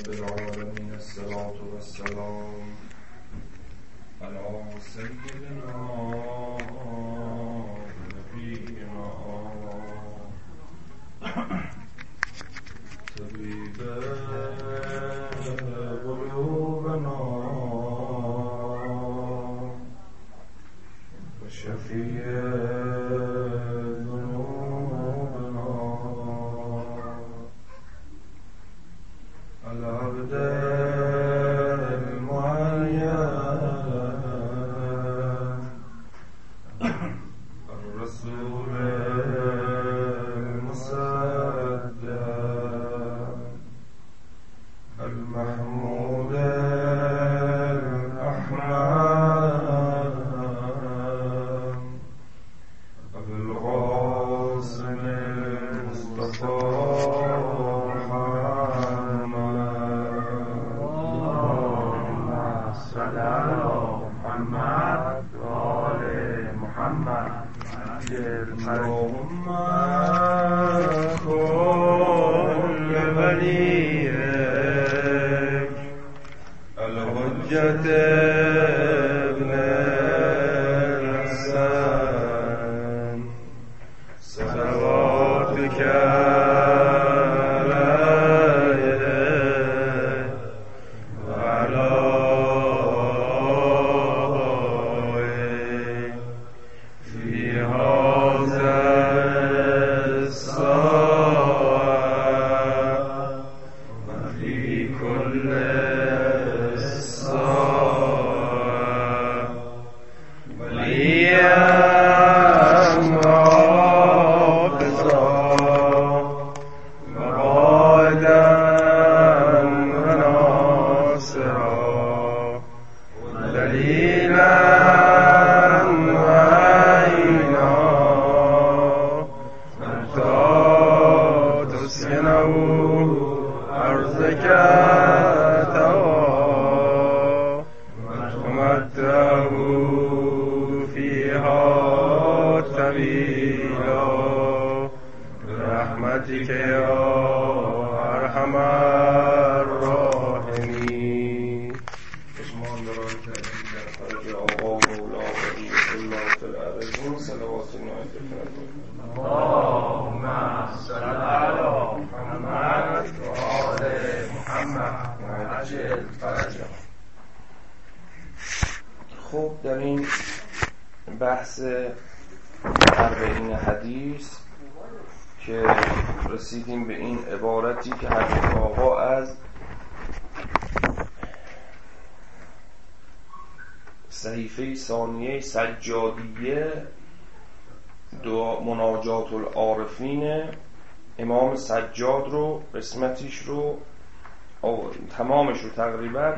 رب العالمين الصلاة والسلام على سيدنا نبينا طبيب قلوبنا وشفيع ذنوبنا العبد المعين الرسول المصدق المحمود الأحمد أبو القاسم المصطفى اللهم كن لوليك الحجة ابن الحسن صلواتك عليه وعلى في هذا الساعة وفي كل الساعة وليا رافضا وقائدا وناصرا ودليلا وتمتعه فيها طويلا برحمتك يا أرحم الراحمين. بسمان برای تأکید در خرج آقا مولا ولی الله فی الأرض صلوات اللهم صل على محمد و آل محمد عجل فرجه. خب در این بحث 40 حدیث که رسیدیم به این عبارتی که حضرت آقا از صحیفه ثانیه سجادیه مناجات العارفین امام سجاد رو قسمتیش رو تمامش رو تقریبا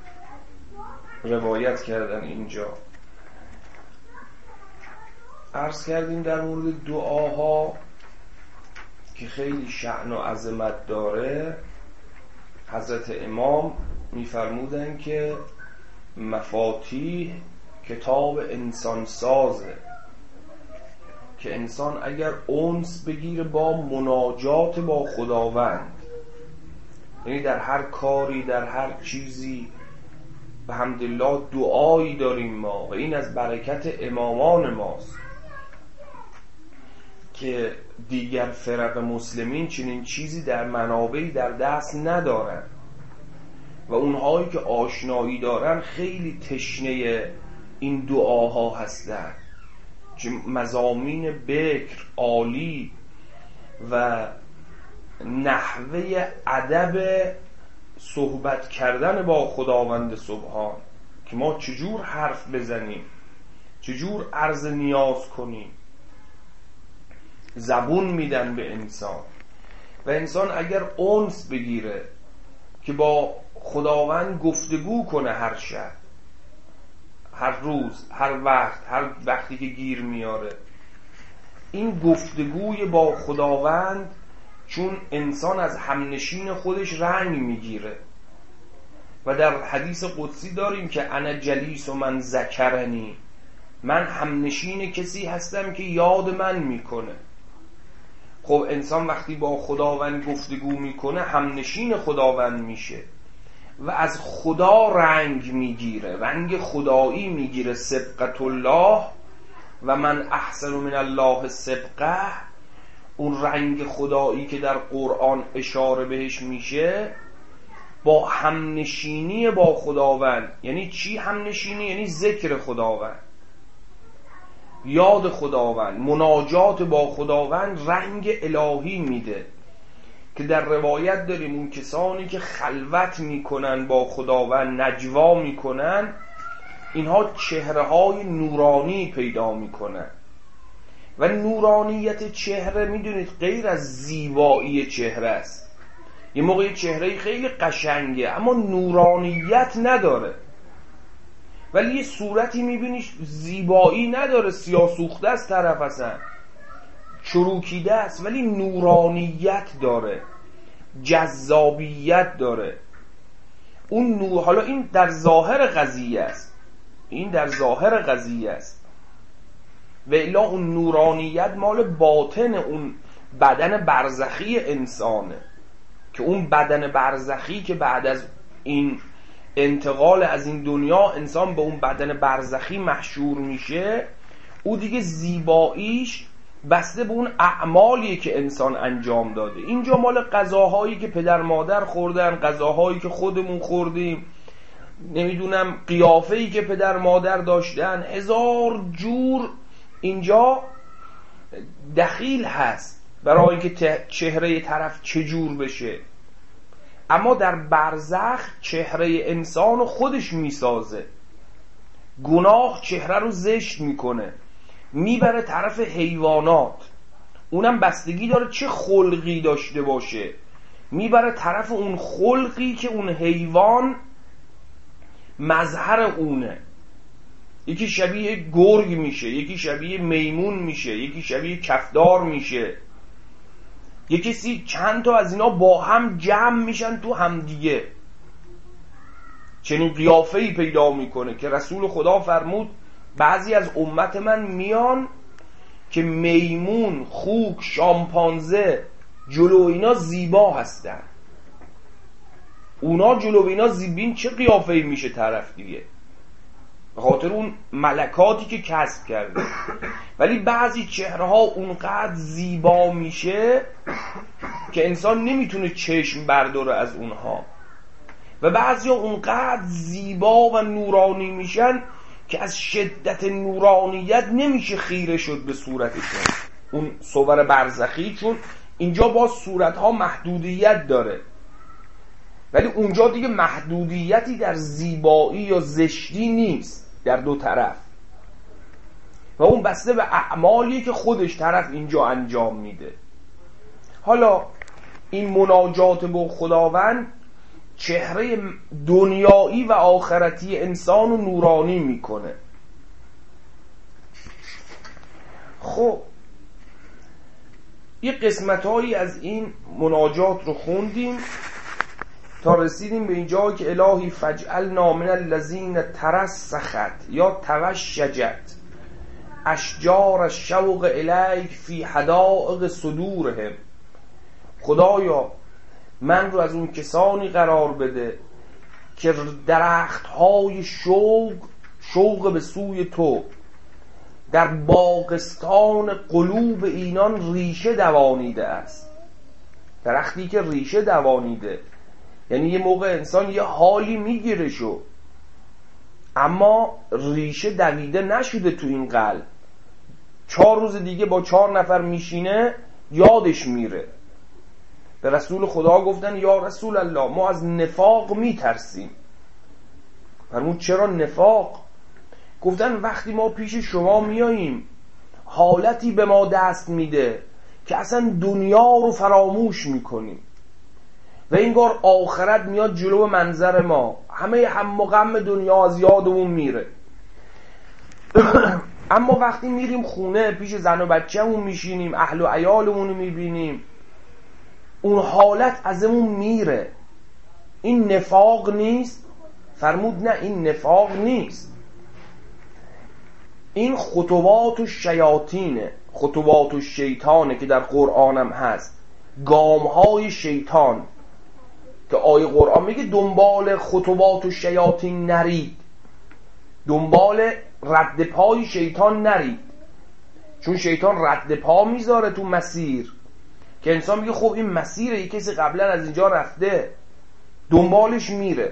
روایت کردن. اینجا عرض کردیم در مورد دعاها که خیلی شأن و عظمت داره. حضرت امام میفرمودن که مفاتیح کتاب انسان سازه، که انسان اگر انس بگیره با مناجات با خداوند، یعنی در هر کاری در هر چیزی به حمدالله دعایی داریم ما و این از برکت امامان ماست که دیگر فرق مسلمین چنین چیزی در منابعی در دست ندارن و اونهایی که آشنایی دارن خیلی تشنه این دعاها هستن که مضامین بکر عالی و نحوه ادب صحبت کردن با خداوند سبحان، که ما چجور حرف بزنیم، چجور عرض نیاز کنیم، زبون میدن به انسان. و انسان اگر انس بگیره که با خداوند گفتگو کنه هر شب، هر روز، هر وقتی که گیر میاره، این گفتگوی با خداوند چون انسان از همنشین خودش رنگ میگیره و در حدیث قدسی داریم که انا جلیس و من ذکرنی، من همنشین کسی هستم که یاد من میکنه. خب انسان وقتی با خداوند گفتگو میکنه همنشین خداوند میشه و از خدا رنگ میگیره، رنگ خدایی میگیره. سبقت الله و من احسن من الله سبقه، اون رنگ خدایی که در قرآن اشاره بهش میشه با همنشینی با خداوند. یعنی چی همنشینی؟ یعنی ذکر خداوند، یاد خداوند، مناجات با خداوند رنگ الهی میده. که در روایت داریم اون کسانی که خلوت میکنن با خداوند، نجوا میکنن، اینها چهره‌های نورانی پیدا میکنن. و نورانیت چهره میدونید غیر از زیبایی چهره است. یه موقع چهره خیلی قشنگه اما نورانیت نداره، ولی یه صورتی میبینی زیبایی نداره، سیاه سوخته است طرف، اصلا چروکیده است، ولی نورانیت داره، جذابیت داره. اون نور، حالا این در ظاهر قضیه است، این در ظاهر قضیه است، و الا اون نورانیت مال باطن اون بدن برزخی انسانه. که اون بدن برزخی که بعد از این انتقال از این دنیا انسان به اون بدن برزخی محشور میشه، او دیگه زیباییش بسته به اون اعمالیه که انسان انجام داده. اینجا مال غذاهایی که پدر مادر خوردن، غذاهایی که خودمون خوردیم، نمیدونم قیافه‌ای که پدر مادر داشتن، هزار جور اینجا دخیل هست برای اینکه چهره طرف چجور بشه. اما در برزخ چهره انسان خودش میسازه. گناه چهره رو زشت میکنه، میبره طرف حیوانات، اونم بستگی داره چه خلقی داشته باشه، میبره طرف اون خلقی که اون حیوان مظهر اونه. یکی شبیه گرگ میشه، یکی شبیه میمون میشه، یکی شبیه کفدار میشه، یکی کسی چند تا از اینا با هم جمع میشن تو همدیگه، چنین قیافه‌ای پیدا میکنه که رسول خدا فرمود بعضی از امت من میان که میمون، خوک، شامپانزه جلو اینا زیبا هستن. اونا جلو اینا زیبین چه قیافه‌ای میشه طرف دیگه، به خاطر اون ملکاتی که کسب کرده. ولی بعضی چهره‌ها اونقدر زیبا میشه که انسان نمیتونه چشم برداره از اونها، و بعضی اونقدر زیبا و نورانی میشن که از شدت نورانیت نمیشه خیره شد به صورتشون، اون صور برزخی. چون اینجا با صورتها محدودیت داره، ولی اونجا دیگه محدودیتی در زیبایی یا زشتی نیست در دو طرف، و اون بسته به اعمالی که خودش طرف اینجا انجام میده. حالا این مناجات با خداوند چهره دنیایی و آخرتی انسان رو نورانی میکنه. خب یه قسمتهایی از این مناجات رو خوندیم تا رسیدیم به اینجا که الهی فجعلنا من الذین ترسخت یا توشجت اشجار الشوق الیک فی حدائق صدورهم. خدایا من رو از اون کسانی قرار بده که درختهای شوق به سوی تو در باغستان قلوب اینان ریشه دوانیده است. درختی که ریشه دوانیده یعنی یه موقع انسان یه حالی میگیره شو، اما ریشه دویده نشده تو این قلب. 4 روز دیگه با 4 نفر میشینه یادش میره. به رسول خدا گفتن یا رسول الله ما از نفاق میترسیم. فرمود چرا نفاق؟ گفتن وقتی ما پیش شما میاییم حالتی به ما دست میده که اصلا دنیا رو فراموش میکنیم و اینگار آخرت میاد جلو منظر ما، همه هم و غم دنیا از یادمون میره. اما وقتی میریم خونه پیش زن و بچه‌مون میشینیم، اهل و عیالمون رو میبینیم، اون حالت ازمون میره. این نفاق نیست؟ فرمود نه، این نفاق نیست، این خطوات و شیاطینه، خطوات و شیطانه که در قرآنم هست، گامهای شیطان. که آیه قرآن میگه دنبال خطوات و شیاطین نرید، دنبال رد پای شیطان نرید، چون شیطان رد پا میذاره تو مسیر که انسان میگه خب این مسیره، یک کسی قبلا از اینجا رفته، دنبالش میره،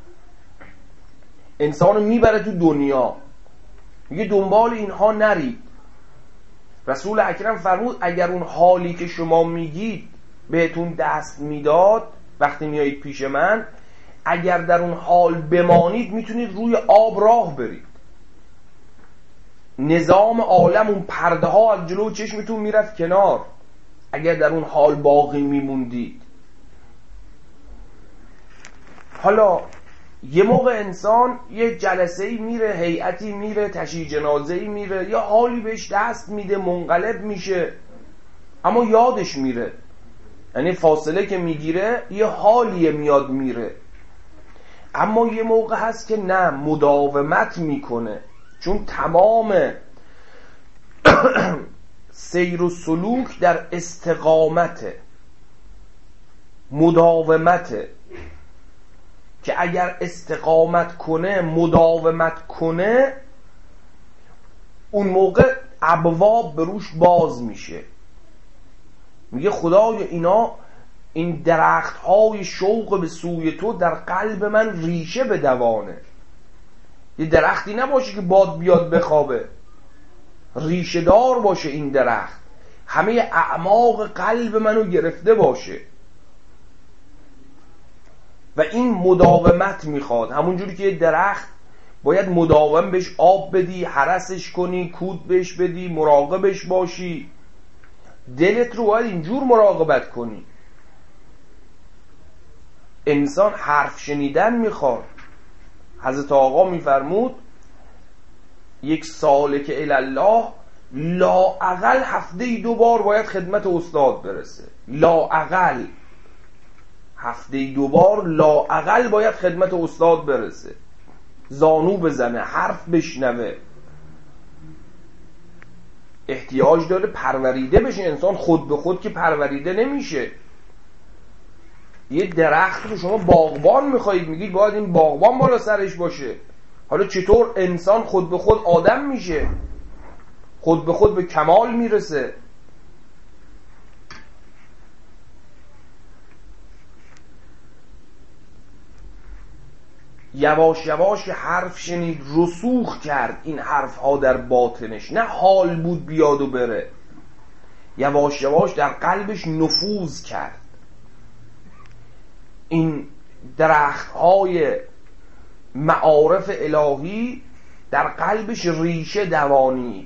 انسانو میبره تو دنیا، میگه دنبال اینها نرید. رسول اکرم فرمود اگر اون حالی که شما میگید بهتون دست میداد وقتی میایید پیش من، اگر در اون حال بمانید میتونید روی آب راه برید، نظام عالم، اون پرده ها از جلو چشمتون میرفت کنار اگر در اون حال باقی میموندید. حالا یه موقع انسان یه جلسه‌ای میره، هیئتی میره، تشییع جنازه‌ای میره، یا حالی بهش دست میده، منقلب میشه، اما یادش میره، یعنی فاصله که میگیره یه حالیه میاد میره. اما یه موقع هست که نه، مداومت میکنه، چون تمام سیر و سلوک در استقامته، مداومته، که اگر استقامت کنه، مداومت کنه، اون موقع ابواب بروش باز میشه. میگه خدای اینا، این درخت های شوق به سوی تو در قلب من ریشه بدوانه. یه درختی نباشه که باد بیاد بخوابه، ریشه دار باشه این درخت، همه اعماق قلب منو گرفته باشه. و این مداومت میخواد، همون جوری که یه درخت باید مداوم بهش آب بدی، حرسش کنی، کود بهش بدی، مراقبش باشی، دلت رو باید اینجور مراقبت کنی. انسان حرف شنیدن میخواد. حضرت آقا میفرمود یک سالک الله لااقل هفته‌ای 2 بار باید خدمت استاد برسه، لااقل هفته‌ای 2 بار لااقل باید خدمت استاد برسه، زانو بزنه، حرف بشنوه. احتیاج داره پروریده بشه. انسان خود به خود که پروریده نمیشه. یه درخت رو شما باغبان میخواید، میگید باید این باغبان بالا سرش باشه. حالا چطور انسان خود به خود آدم میشه، خود به خود به کمال میرسه؟ یواش یواش که حرف شنید رسوخ کرد این حرف ها در باطنش، نه حال بود بیاد و بره، یواش یواش در قلبش نفوذ کرد. این درخت های معارف الهی در قلبش ریشه دوانید.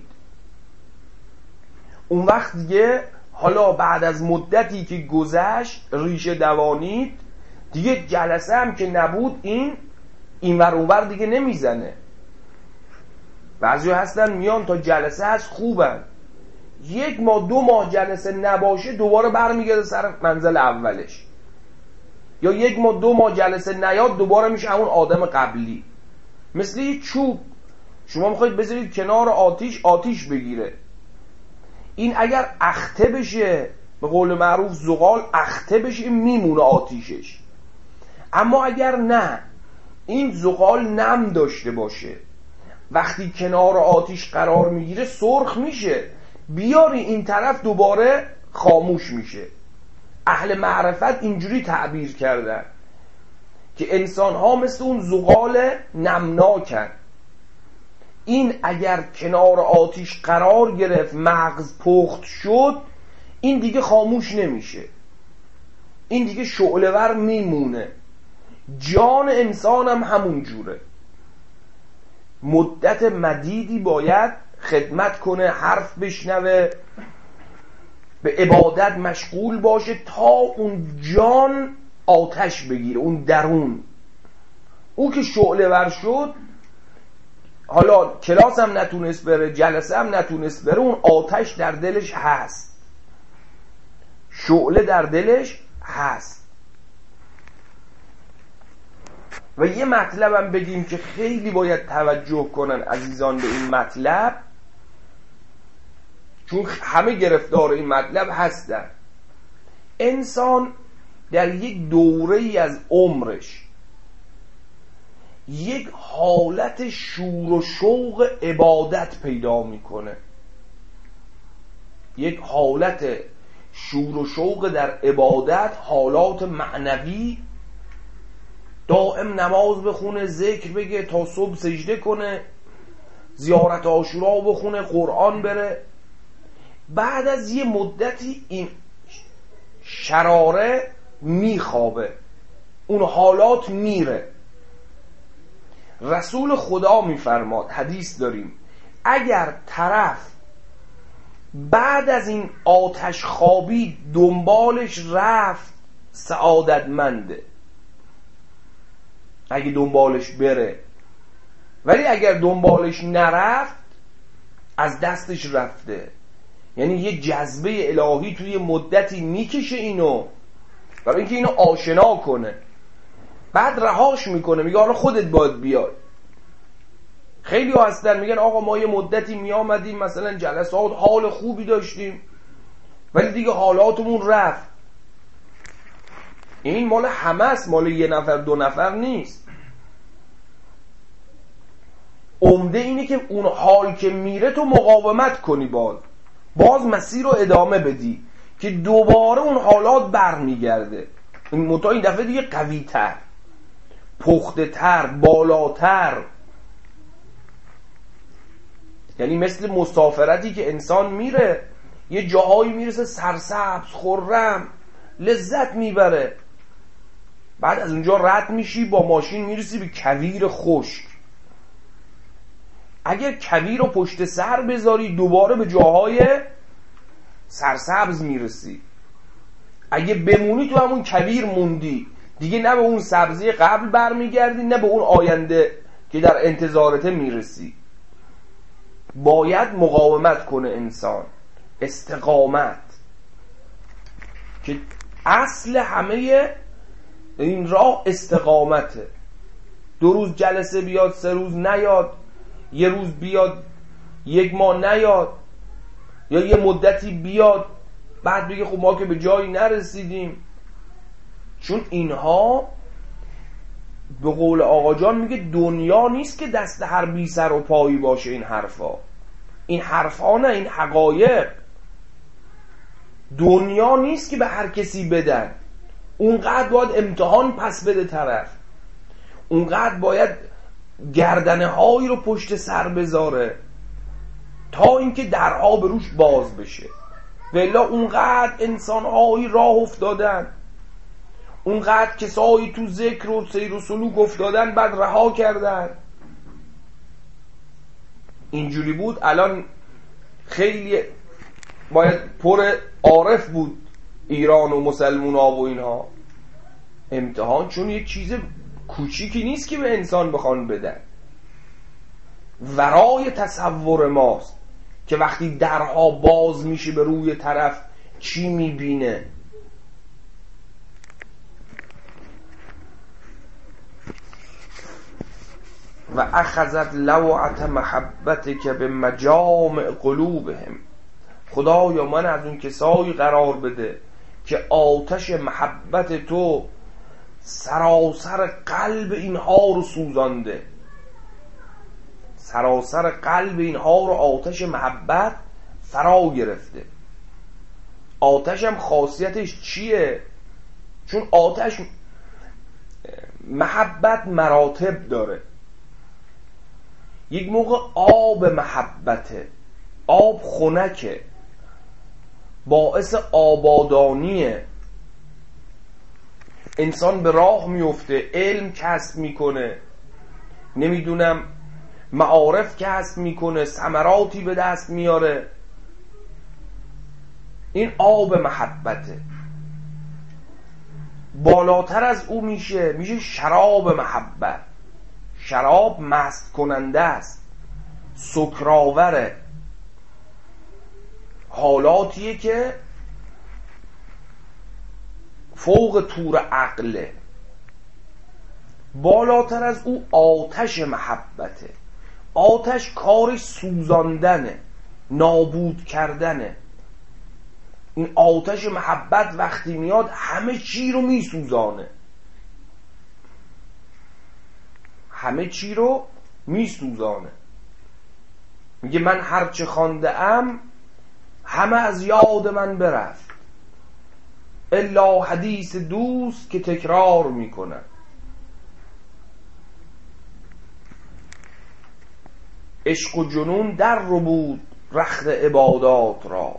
اون وقت دیگه، حالا بعد از مدتی که گذشت ریشه دوانید، دیگه جلسه هم که نبود این ور اون ور دیگه نمیزنه. بعضی هستن میان تا جلسه هست خوبن، 1 ماه 2 ماه جلسه نباشه دوباره برمیگرده سر منزل اولش، یا 1 ماه 2 ماه جلسه نیاد دوباره میشه همون آدم قبلی. مثل یه چوب شما میخواید بذارید کنار آتیش بگیره، این اگر اخته بشه، به قول معروف زغال اخته بشه، میمونه آتیشش. اما اگر نه، این زغال نم داشته باشه، وقتی کنار آتیش قرار میگیره سرخ میشه، بیاری این طرف دوباره خاموش میشه. اهل معرفت اینجوری تعبیر کردن که انسان ها مثل اون زغال نمناکن. این اگر کنار آتیش قرار گرفت، مغز پخت شد، این دیگه خاموش نمیشه، این دیگه شعله‌ور میمونه. جان انسان هم همون جوره، مدت مدیدی باید خدمت کنه، حرف بشنوه، به عبادت مشغول باشه تا اون جان آتش بگیره، اون درون. او که شعله‌ور شد، حالا کلاس هم نتونست بره، جلسه هم نتونست بره، اون آتش در دلش هست، شعله در دلش هست. و یه مطلب هم بگیم که خیلی باید توجه کنن عزیزان به این مطلب، چون همه گرفتار این مطلب هستن. انسان در یک دوره‌ای از عمرش یک حالت شور و شوق عبادت پیدا میکنه، یک حالت شور و شوق در عبادت، حالات معنوی، دائم نماز بخونه، ذکر بگه، تا صبح سجده کنه، زیارت عاشورا بخونه، قرآن بره. بعد از یه مدتی این شراره میخوابه، اون حالات میره. رسول خدا میفرماد، حدیث داریم، اگر طرف بعد از این آتش خوابی دنبالش رفت سعادتمنده، اگه دنبالش بره. ولی اگر دنبالش نرفت از دستش رفته. یعنی یه جذبه الهی توی مدتی میکشه اینو برای اینکه اینو آشنا کنه، بعد رهاش میکنه، میگه حالا خودت باید بیای. خیلی ها هستن میگن آقا ما یه مدتی میامدیم مثلا جلسات، حال خوبی داشتیم ولی دیگه حالاتمون رفت. این مال همه است، مال یه نفر دو نفر نیست. عمده اینه که اون حال که میره تو مقاومت کنی، باز مسیر رو ادامه بدی که دوباره اون حالات برمیگرده. این دفعه دیگه قوی تر، پخته تر، بالاتر. یعنی مثل مسافرتی که انسان میره یه جاهایی میرسه سرسبز خرم، لذت میبره، بعد از اونجا رد میشی با ماشین میرسی به کویر خشک. اگر کویر رو پشت سر بذاری دوباره به جاهای سرسبز میرسی. اگه بمونی تو همون کویر موندی، دیگه نه به اون سبزی قبل برمیگردی نه به اون آینده که در انتظارته میرسی. باید مقاومت کنه انسان، استقامت، که اصل همه این راه استقامته. 2 روز جلسه بیاد، 3 روز نیاد، 1 روز بیاد 1 ماه نیاد، یا یه مدتی بیاد بعد بگه خب ما که به جایی نرسیدیم. چون اینها به قول آقا جان میگه دنیا نیست که دست هر بی سر و پایی باشه. این حرفا نه، این حقایق. دنیا نیست که به هر کسی بدن. اونقدر باید امتحان پس بده طرف، اونقدر باید گردنه هایی رو پشت سر بذاره تا اینکه درها به روش باز بشه. ولی اونقدر انسان هایی راه افتادن، اونقدر کسایی تو ذکر و سیر و سلوک افتادن بعد رها کردن. اینجوری بود. الان خیلی باید پر عارف بود ایران و مسلمون ها و اینها. امتحان چون یک چیز کوچیکی نیست که به انسان بخوان بدن، ورای تصور ماست که وقتی درها باز میشه به روی طرف چی میبینه. و اخذت لوعت محبتک به مجامع قلوبهم. خدایا من از اون کسایی قرار بده که آتش محبت تو سراسر قلب اینها رو سوزانده. سراسر قلب اینها رو آتش محبت فرا گرفته. آتش هم خاصیتش چیه؟ چون آتش محبت مراتب داره. یک موقع آب محبته، آب خنکه، باعث آبادانیه. انسان به راه میفته، علم کسب میکنه، نمیدونم معارف کسب میکنه، ثمراتی به دست میاره. این آب محبته. بالاتر از او میشه شراب محبت. شراب مست کننده است، سکراوره، حالاتیه که فوق طور عقله. بالاتر از او آتش محبته. آتش کارش سوزاندنه، نابود کردنه. این آتش محبت وقتی میاد همه چی رو میسوزانه، همه چی رو میسوزانه. میگه من هرچه خوانده ام همه از یاد من برفت، الا حدیث دوست که تکرار میکنن. عشق و جنون در رو بود رخت عبادات را.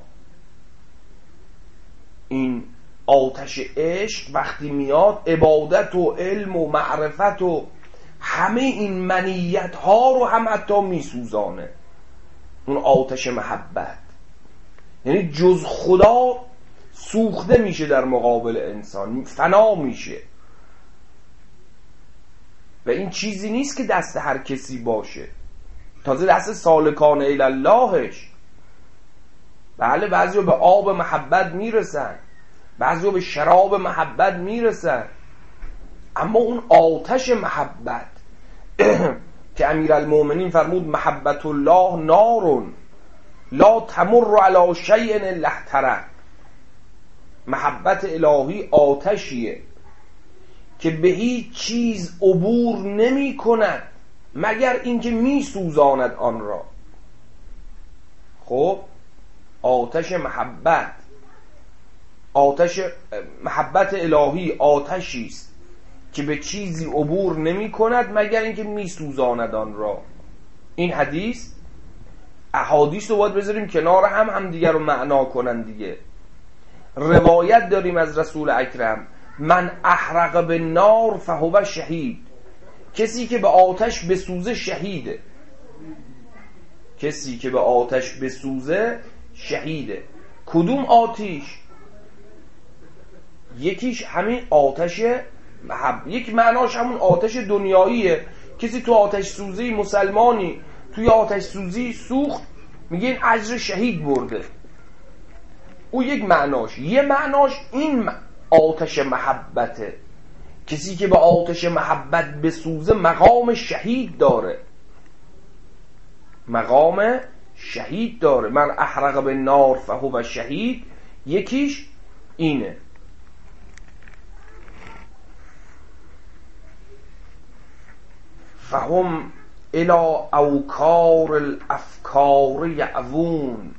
این آتش عشق وقتی میاد عبادت و علم و معرفت و همه این منیت ها رو هم حتی میسوزانه. اون آتش محبت یعنی جز خدا سوخته میشه در مقابل انسان، فنا میشه. و این چیزی نیست که دست هر کسی باشه، تازه دست سالکان الاللهش. بله بعضی به آب محبت میرسن، بعضی به شراب محبت میرسن، اما اون آتش محبت که امیرالمومنین فرمود محبت الله نارون لا تمر علی شیء الا احترق. محبت الهی آتشیه که به هیچ چیز عبور نمی کند مگر اینکه می سوزاند آن را. خب آتش محبت، آتش محبت الهی آتشی است که به چیزی عبور نمی کند مگر اینکه می سوزاند آن را. این حدیث احادیث رو باید بذاریم کنار هم دیگر رو معنا کنن دیگه. روایت داریم از رسول اکرم من احرق به نار فهو شهید. کسی که به آتش بسوزه شهیده، کسی که به آتش بسوزه شهیده. کدوم آتش؟ یکیش همین آتش محبت، یک معناش همون آتش دنیاییه. کسی تو آتش سوزی، مسلمانی توی آتش سوزی سوخت، میگه این اجر شهید برده. او یک معناش. یه معناش این آتش محبته، کسی که به آتش محبت بسوزه مقام شهید داره، مقام شهید داره. من احرق به نار فهو شهید، یکیش اینه. فهم الى اوکار الافکار یعوون.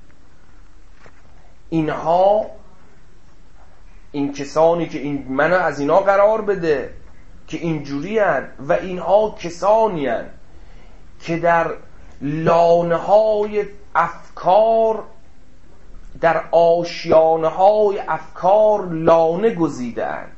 اینها، این کسانی که این منو از اینا قرار بده که اینجوری هن، و اینها کسانی هن که در لانه های افکار، در آشیانه های افکار لانه گزیده هن.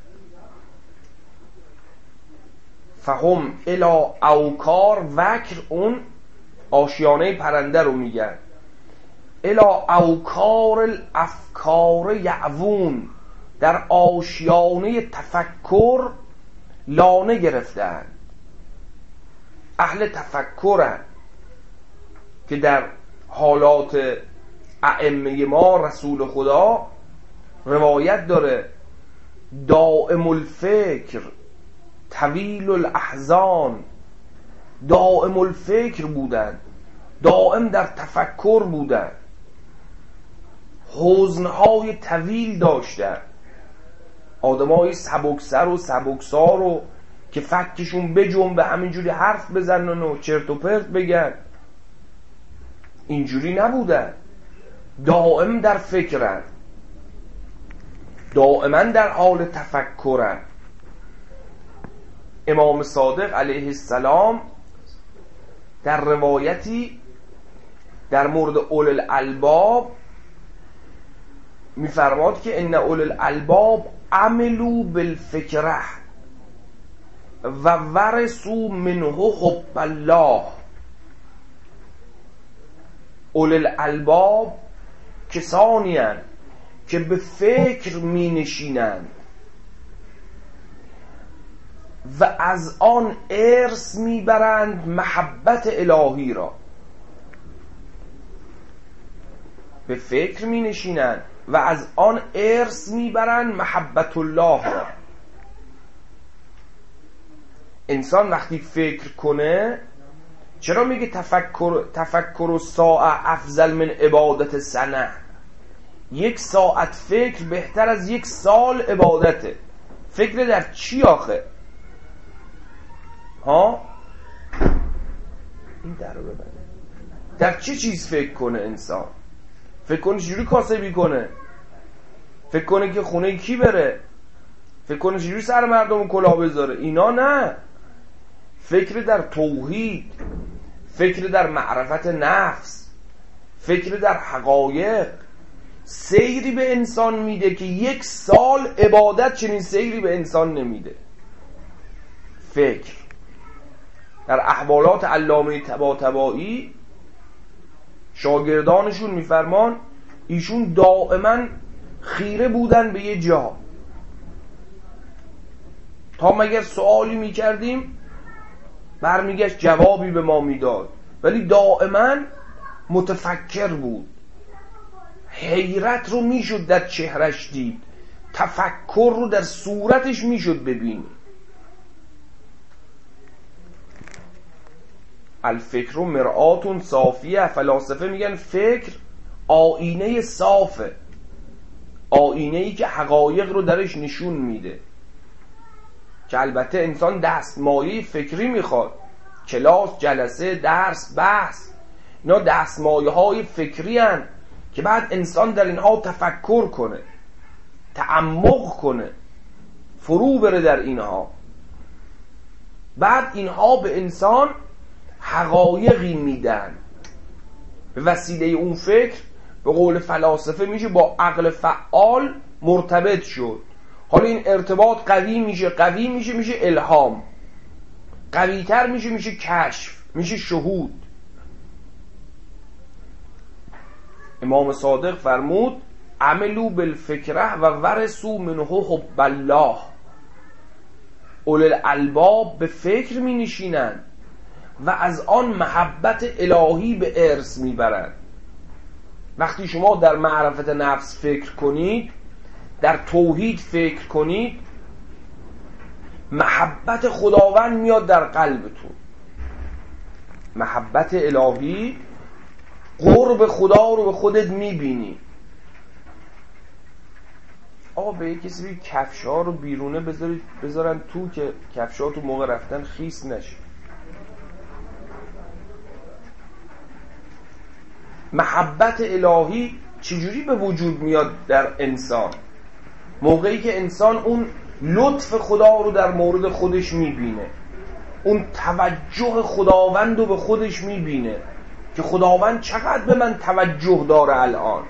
فهم الی اوکار، وکر اون آشیانه پرنده رو میگن، الی اوکار الافکار یعوون، در آشیانه تفکر لانه گرفتن. اهل تفکرن که در حالات ائمه ما رسول خدا روایت داره دائم الفکر طویل الاحزان. دائم الفکر بودن، دائم در تفکر بودن، حزنهای طویل داشتن. آدمای سبکسر و سبکسار و که فکشون بجنبه همینجوری حرف بزنن و چرت و پرت بگن، اینجوری نبودن. دائم در فکرن، دائما در حال تفکرن. امام صادق علیه السلام در روایتی در مورد اولو الالباب میفرماد که ان اولو الالباب عملوا بالفکره و ورثوا منه حب الله. اولو الالباب کسانی هستند که به فکر می نشینند و از آن ارث میبرند محبت الهی را. به فکر می نشینند و از آن ارث میبرند محبت الله را. انسان وقتی فکر کنه، چرا میگه تفکر الساعه افضل من عبادت سنه؟ 1 ساعت فکر بهتر از 1 سال عبادته. فکر در چی آخه؟ ها؟ این در رو ببنده. در چه چیز فکر کنه انسان؟ فکر کنه چجوری کاسبی کنه؟ فکر کنه که خونه کی بره؟ فکر کنه چجوری سر مردم کلاه بذاره؟ اینا نه. فکر در توحید، فکر در معرفت نفس، فکر در حقایق. سیری به انسان میده که 1 سال عبادت چنین سیری به انسان نمیده. فکر در احوالات علامه طباطبایی شاگردانشون میفرمان ایشون دائما خیره بودن به یه جا، تا مگر سوالی میکردیم برمیگشت جوابی به ما میداد، ولی دائما متفکر بود. حیرت رو میشد در چهرش دید، تفکر رو در صورتش میشد ببین. الفکر مرآت صافیه. فلاسفه میگن فکر آینه صافه، آینه‌ای که حقایق رو درش نشون میده. که البته انسان دستمایه فکری میخواد، کلاس، جلسه، درس، بحث، اینا دستمایه های فکری هن که بعد انسان در اینها تفکر کنه، تعمق کنه، فرو بره در اینها. بعد اینها به انسان حقایقی میدن. به وسیله اون فکر به قول فلاسفه میشه با عقل فعال مرتبط شد. حالا این ارتباط قوی میشه میشه الهام، قویتر میشه کشف، میشه شهود. امام صادق فرمود عملو بالفکره و ورثوا منه حب الله. اولو الالباب به فکر می نشینند و از آن محبت الهی به ارث می برند. وقتی شما در معرفت نفس فکر کنید، در توحید فکر کنید، محبت خداوند میاد در قلبتون. محبت الهی، قرب خدا رو به خودت میبینی. آقا به یک کسی بگید کفش‌ها رو بیرونه بذارن تو که کفش‌ها تو موقع رفتن خیس نشه. محبت الهی چجوری به وجود میاد در انسان؟ موقعی که انسان اون لطف خدا رو در مورد خودش میبینه، اون توجه خداوند رو به خودش میبینه که خداوند چقدر به من توجه داره الان،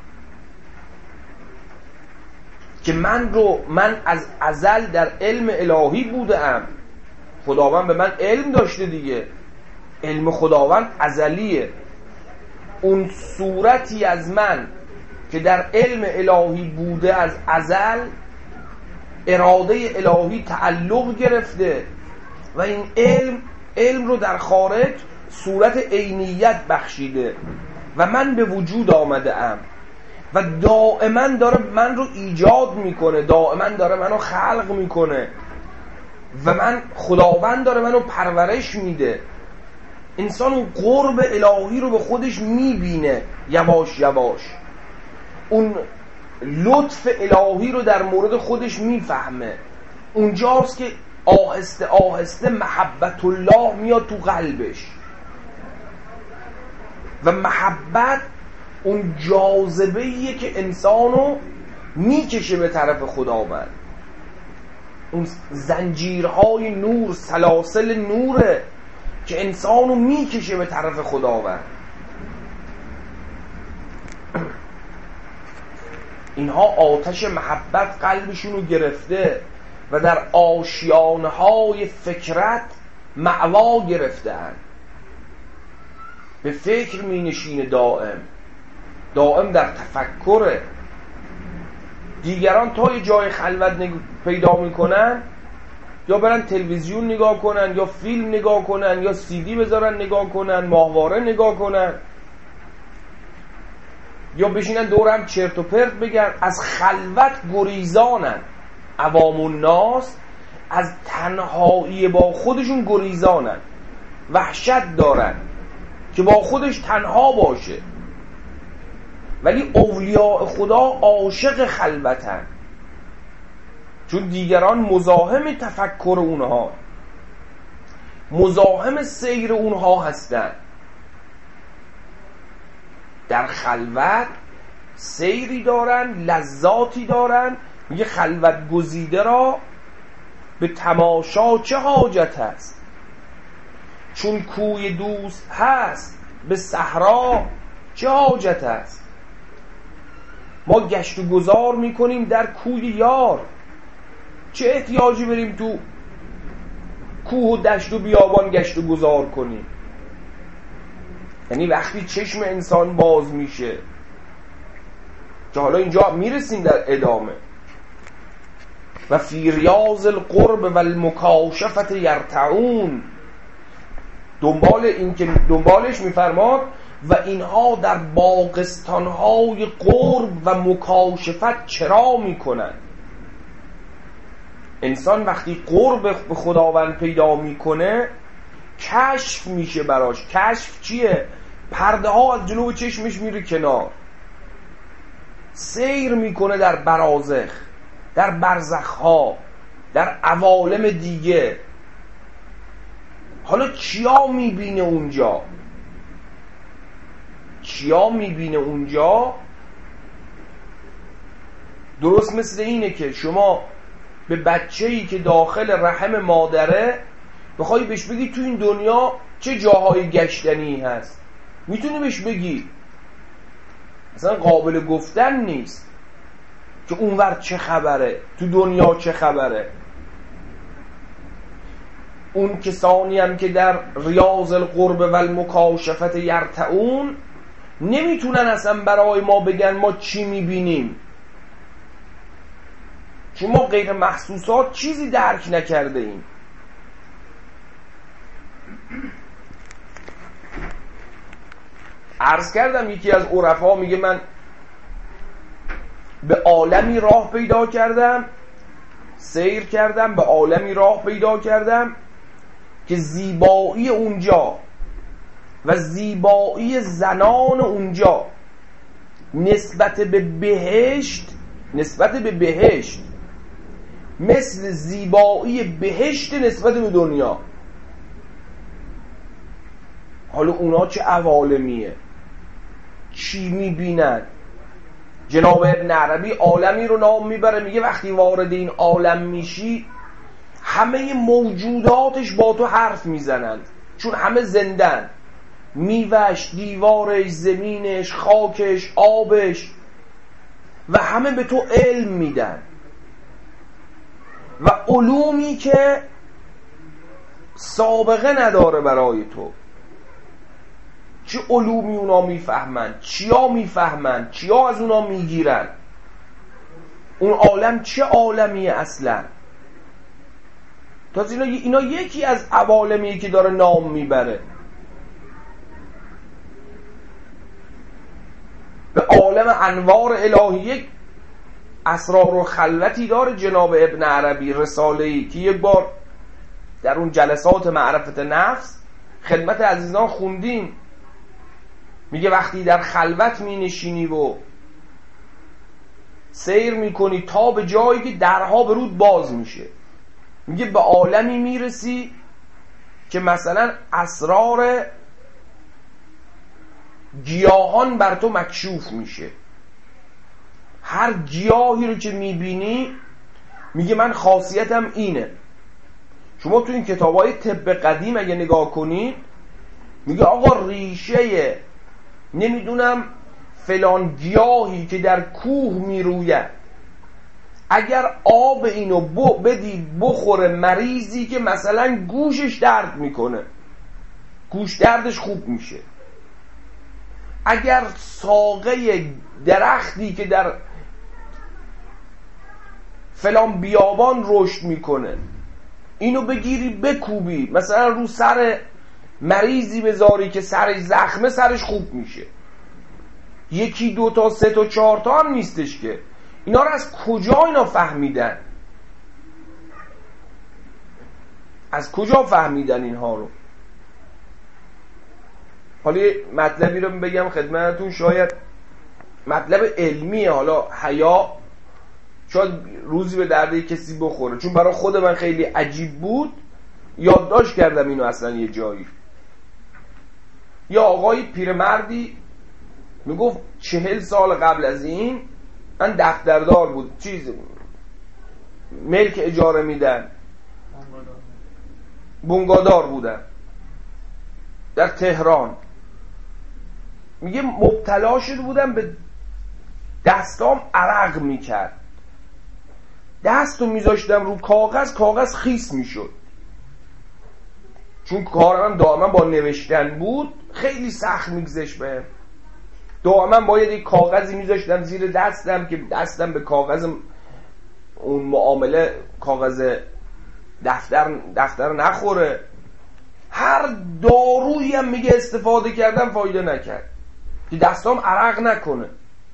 که من از ازل در علم الهی بودم. خداوند به من علم داشته دیگه، علم خداوند ازلیه. اون صورتی از من که در علم الهی بوده از ازل، اراده الهی تعلق گرفته و این علم رو در خارج صورت عینیت بخشیده و من به وجود آمده ام و دائما داره من رو ایجاد میکنه، دائما داره منو خلق میکنه و خداوند داره منو پرورش میده. انسان اون قرب الهی رو به خودش میبینه، یواش یواش اون لطف الهی رو در مورد خودش میفهمه. اونجاست که آهسته آهسته محبت الله میاد تو قلبش و محبت اون جاذبه‌ایه که انسانو میکشه به طرف خداوند. اون زنجیرهای نور، سلاسل نوره که انسانو میکشه به طرف خداوند. اینها آتش محبت قلبشونو گرفته و در آشیانهای فکرت مأوا گرفته‌اند. به فکر می نشینه، دائم در تفکره. دیگران تا یه جای خلوت پیدا میکنن، یا برن تلویزیون نگاه کنن، یا فیلم نگاه کنن، یا CD بذارن نگاه کنن، ماهواره نگاه کنن، یا بشینن دور هم چرت و پرت بگن. از خلوت گریزانن. عوام الناس از تنهایی با خودشون گریزانن، وحشت دارن که با خودش تنها باشه. ولی اولیاء خدا عاشق خلوتن، چون دیگران مزاحم تفکر اونها، مزاحم سیر اونها هستن. در خلوت سیری دارن، لذاتی دارن. میگه خلوت گزیده را به تماشا چه حاجت است، چون کوی دوست هست به صحرا چه حاجت است. ما گشت و گذار میکنیم در کوی یار، چه احتیاجی بریم تو کوه و دشت و بیابان گشت و گذار کنیم؟ یعنی وقتی چشم انسان باز میشه، که حالا اینجا میرسیم در ادامه، و فی ریاض القرب و المکاشفت یرتعون، دنبالش میفرماد و اینها در باغستانهای قرب و مکاشفت چرا میکنن. انسان وقتی قرب به خداوند پیدا میکنه کشف میشه براش. کشف چیه؟ پرده ها از جلو چشمش میره کنار، سیر میکنه در برازخ، در برزخ ها، در عوالم دیگه. حالا چیا میبینه اونجا؟ چیا میبینه اونجا؟ درست مثل اینه که شما به بچه‌ای که داخل رحم مادره بخوای بهش بگی تو این دنیا چه جاهای گشتنی هست، میتونی بهش بگی، مثلا قابل گفتن نیست که اونور چه خبره، تو دنیا چه خبره. اون کسانی هم که در ریاض القرب و المکاشفت یرتعون نمیتونن اصلا برای ما بگن ما چی میبینیم، چون ما غیر محسوسات چیزی درک نکرده ایم. عرض کردم یکی از عرفا میگه من به عالمی راه پیدا کردم، سیر کردم، به عالمی راه پیدا کردم که زیبایی اونجا و زیبایی زنان اونجا نسبت به بهشت مثل زیبایی بهشت نسبت به دنیا. حالا اونا چه عوالمیه، چی میبینن؟ جناب ابن عربی عالمی رو نام میبره، میگه وقتی وارد این عالم میشی همه موجوداتش با تو حرف میزنند، چون همه زندن، میوهش، دیوارش، زمینش، خاکش، آبش، و همه به تو علم میدن و علومی که سابقه نداره برای تو. چه علومی اونا میفهمن، چیا میفهمن، چیا از اونا میگیرن. اون عالم چه عالمیه اصلا؟ تازه اینا یکی از عوالمیه که داره نام میبره. به عالم انوار الهیه اسرار و خلوتی داره جناب ابن عربی، رساله‌ای که یک بار در اون جلسات معرفت نفس خدمت عزیزان خوندیم. میگه وقتی در خلوت می نشینی و سیر میکنی تا به جایی که درها به رود باز میشه، میگه به عالمی میرسی که مثلا اسرار گیاهان بر تو مکشوف میشه. هر گیاهی رو که میبینی میگه من خاصیتم اینه. شما تو این کتابای طب قدیم اگه نگاه کنید میگه آقا ریشه نمیدونم فلان گیاهی که در کوه میروید اگر آب اینو بدی بخوره مریضی که مثلا گوشش درد میکنه، گوش دردش خوب میشه. اگر ساقه درختی که در فلان بیابان رشد میکنه اینو بگیری بکوبی مثلا رو سر مریضی بذاری که سرش زخمه، سرش خوب میشه. یکی دو تا سه تا چهار تا هم نیستش که. اینا رو از کجا اینا فهمیدن؟ از کجا فهمیدن اینها رو؟ حالا یه مطلبی رو بگم خدمتتون، شاید مطلب علمیه. حالا حیا شاید روزی به درد کسی بخوره، چون برای خود من خیلی عجیب بود، یادداشت کردم اینو اصلا یه جایی. یا آقای پیرمردی میگفت 40 سال قبل از این من دفتردار بود، ملک اجاره میدن، بنگادار بودن در تهران. میگه مبتلا شده بودم به دستام عرق میکرد، دستو میذاشتم رو کاغذ خیس میشد، چون کارم دائما با نوشتن بود خیلی سخت میگذشت بهم. دائما باید یک کاغذی میذاشتم زیر دستم که دستم به کاغذ اون معامله، کاغذ دفتر نخوره. هر دارویی هم میگه استفاده کردم فایده نکرد که دستام عرق نکنه.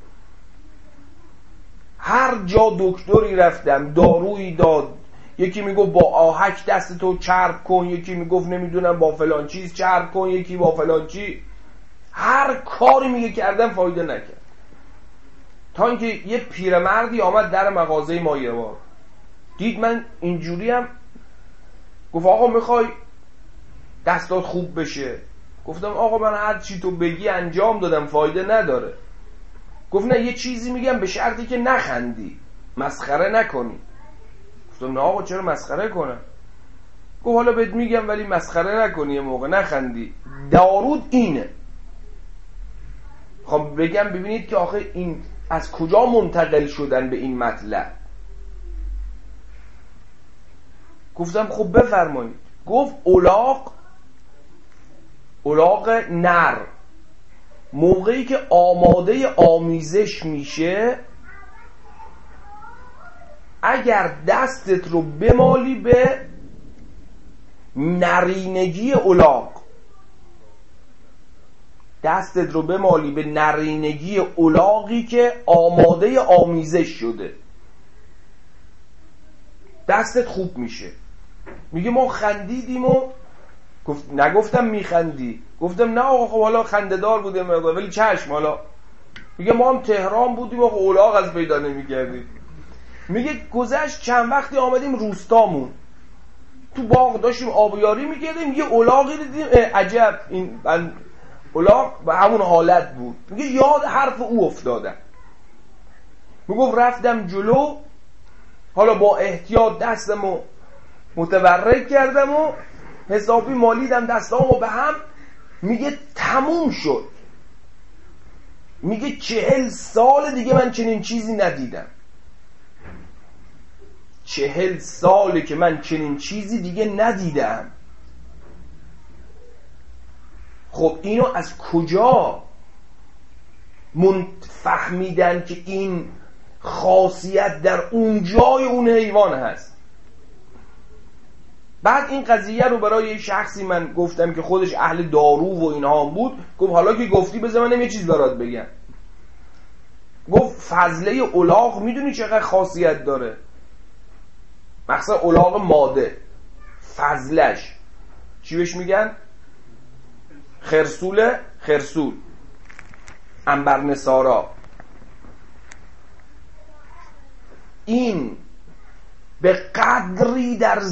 هر جا دکتری رفتم دارویی داد، یکی میگفت با آهک دستتو چرب کن، یکی میگفت نمیدونم با فلان چیز چرب کن، یکی با فلان چی. هر کاری میگه کردم فایده نکرد، تا اینکه یه پیرمردی آمد در مغازه مایه‌وار، دید من اینجوریم، گفت آقا میخوای دستات خوب بشه؟ گفتم آقا من هر چی تو بگی انجام دادم فایده نداره. گفت نه یه چیزی میگم به شرطی که نخندی، مسخره نکنی. گفتم نه آقا چرا مسخره کنم؟ گفت حالا بهت میگم ولی مسخره نکنی، یه موقع نخندی. دارود اینه. خب بگم ببینید که آخه این از کجا منتقل شدن به این مطلب. گفتم خب بفرمایید. گفت الاغ نر موقعی که آماده آمیزش میشه، اگر دستت رو بمالی به نرینگی الاغ، دستت رو بمالی به نرینگی الاغی که آماده آمیزش شده، دستت خوب میشه. میگه ما خندیدیم و نگفتم میخندی، گفتم نه آقا خب حالا خنده‌دار بودیم ولی چشم. حالا میگه ما هم تهران بودیم و الاغ از پیدا نمی‌کردیم. میگه گذشت چند وقتی آمدیم روستامون، تو باغ داشتیم آبیاری میکردیم، یه الاغی دیدیم، عجب این الاغ به همون حالت بود. میگه یاد حرف او افتادم. میگفت رفتم جلو، حالا با احتیاط دستمو متورک کردم و حسابی مالیدم دستامو به هم. میگه تموم شد. میگه 40 سال دیگه من چنین چیزی ندیدم. 40 ساله که من چنین چیزی دیگه ندیدم. خب اینو از کجا فهمیدن که این خاصیت در اون جای اون حیوان هست؟ بعد این قضیه رو برای یه شخصی من گفتم که خودش اهل دارو و اینها بود. گفت حالا که گفتی بذار منم یه چیز برات بگم. گفت فضله الاغ میدونی چقدر خاصیت داره؟ مخصوصا الاغ ماده، فضلش چی بهش میگن؟ خرسول، عنبرنثارا. این به قدری در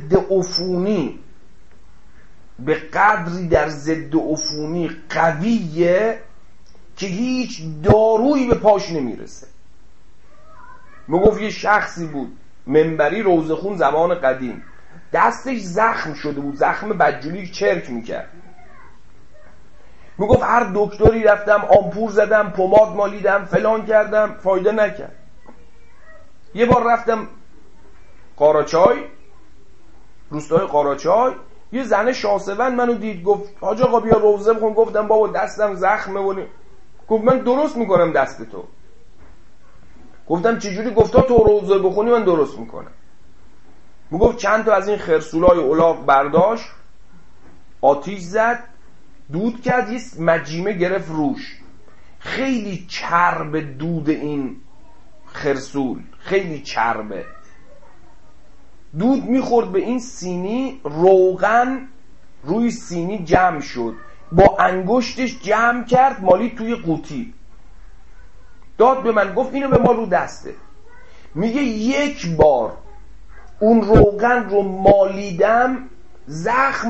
ضد عفونی قویه که هیچ دارویی به پاش نمیرسه. میگفت یه شخصی بود منبری روزخون زمان قدیم، دستش زخم شده بود، زخم بدجوری چرک میکرد. میگفت هر دکتری رفتم، آمپور زدم، پماد مالیدم، فلان کردم، فایده نکرد. یه بار رفتم قاراچای، روستای قاراچای، یه زن شاسوند منو دید، گفت حاج آقا بیا روزه بخون. گفتم بابا دستم زخمه بونی. گفت من درست میکنم دست تو. گفتم چجوری؟ گفتا تو روزه بخونی من درست میکنم. میگفت چند تا از این خرسولای الاغ برداشت، آتیش زد، دود کرد، یه مجیمه گرفت روش. خیلی چرب دود این خرسول، خیلی چربه. دود میخورد به این سینی، روغن روی سینی جمع شد، با انگشتش جمع کرد، مالی توی قوطی. داد به من، گفت اینو به ما رو دسته. میگه یک بار اون روغن رو مالیدم، زخم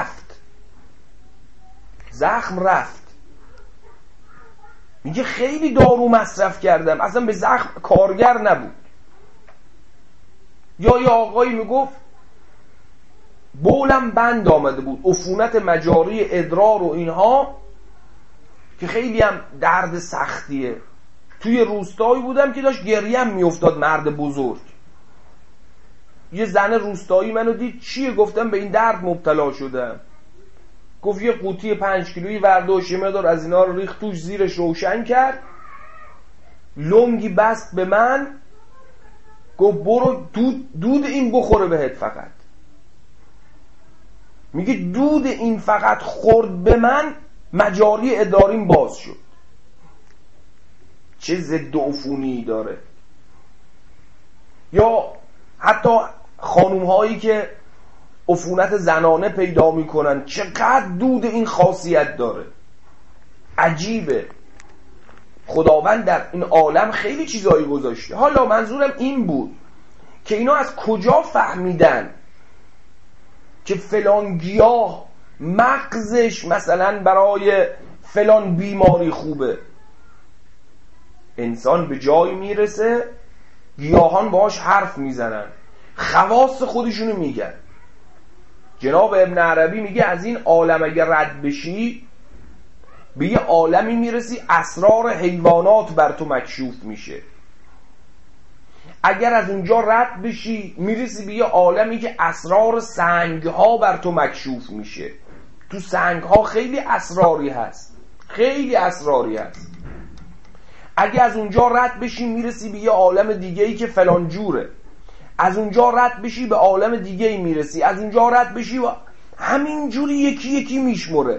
رفت. میگه خیلی دارو مصرف کردم، اصلا به زخم کارگر نبود. یا یه آقایی میگفت بولم بند آمده بود، عفونت مجاری ادرار و اینها، که خیلی هم درد سختیه. توی روستایی بودم که داشت گریم میافتاد، مرد بزرگ. یه زن روستایی منو دید، چیه؟ گفتم به این درد مبتلا شدم. گفت یه قوطی 5 کیلویی ورداشت، یه مقدار از اینا رو ریخت توش، زیرش روشن کرد، لنگی بست به من، گفت برو دود این بخوره بهت فقط. میگه دود این فقط خورد به من، مجاری ادراریم باز شد. چه ضد عفونی داره. یا حتی خانوم هایی که عفونت زنانه پیدا میکنن، چقدر دود این خاصیت داره. عجیبه. خداوند در این عالم خیلی چیزایی گذاشته. حالا منظورم این بود که اینا از کجا فهمیدن که فلان گیاه مغزش مثلا برای فلان بیماری خوبه. انسان به جایی میرسه گیاهان باهاش حرف میزنن، خواص خودشونو میگن. جناب ابن عربی میگه از این عالم اگه رد بشی، به یه عالمی میرسی اسرار حیوانات بر تو مکشوف میشه. اگر از اونجا رد بشی میرسی به یه عالمی که اسرار سنگها بر تو مکشوف میشه. تو سنگها خیلی اسراری هست. اگه از اونجا رد بشی میرسی به یه عالم دیگه‌ای که فلان جوره. از اونجا رد بشی به عالم دیگه‌ای میرسی. از اونجا رد بشی و همین جوری یکی یکی میشمره.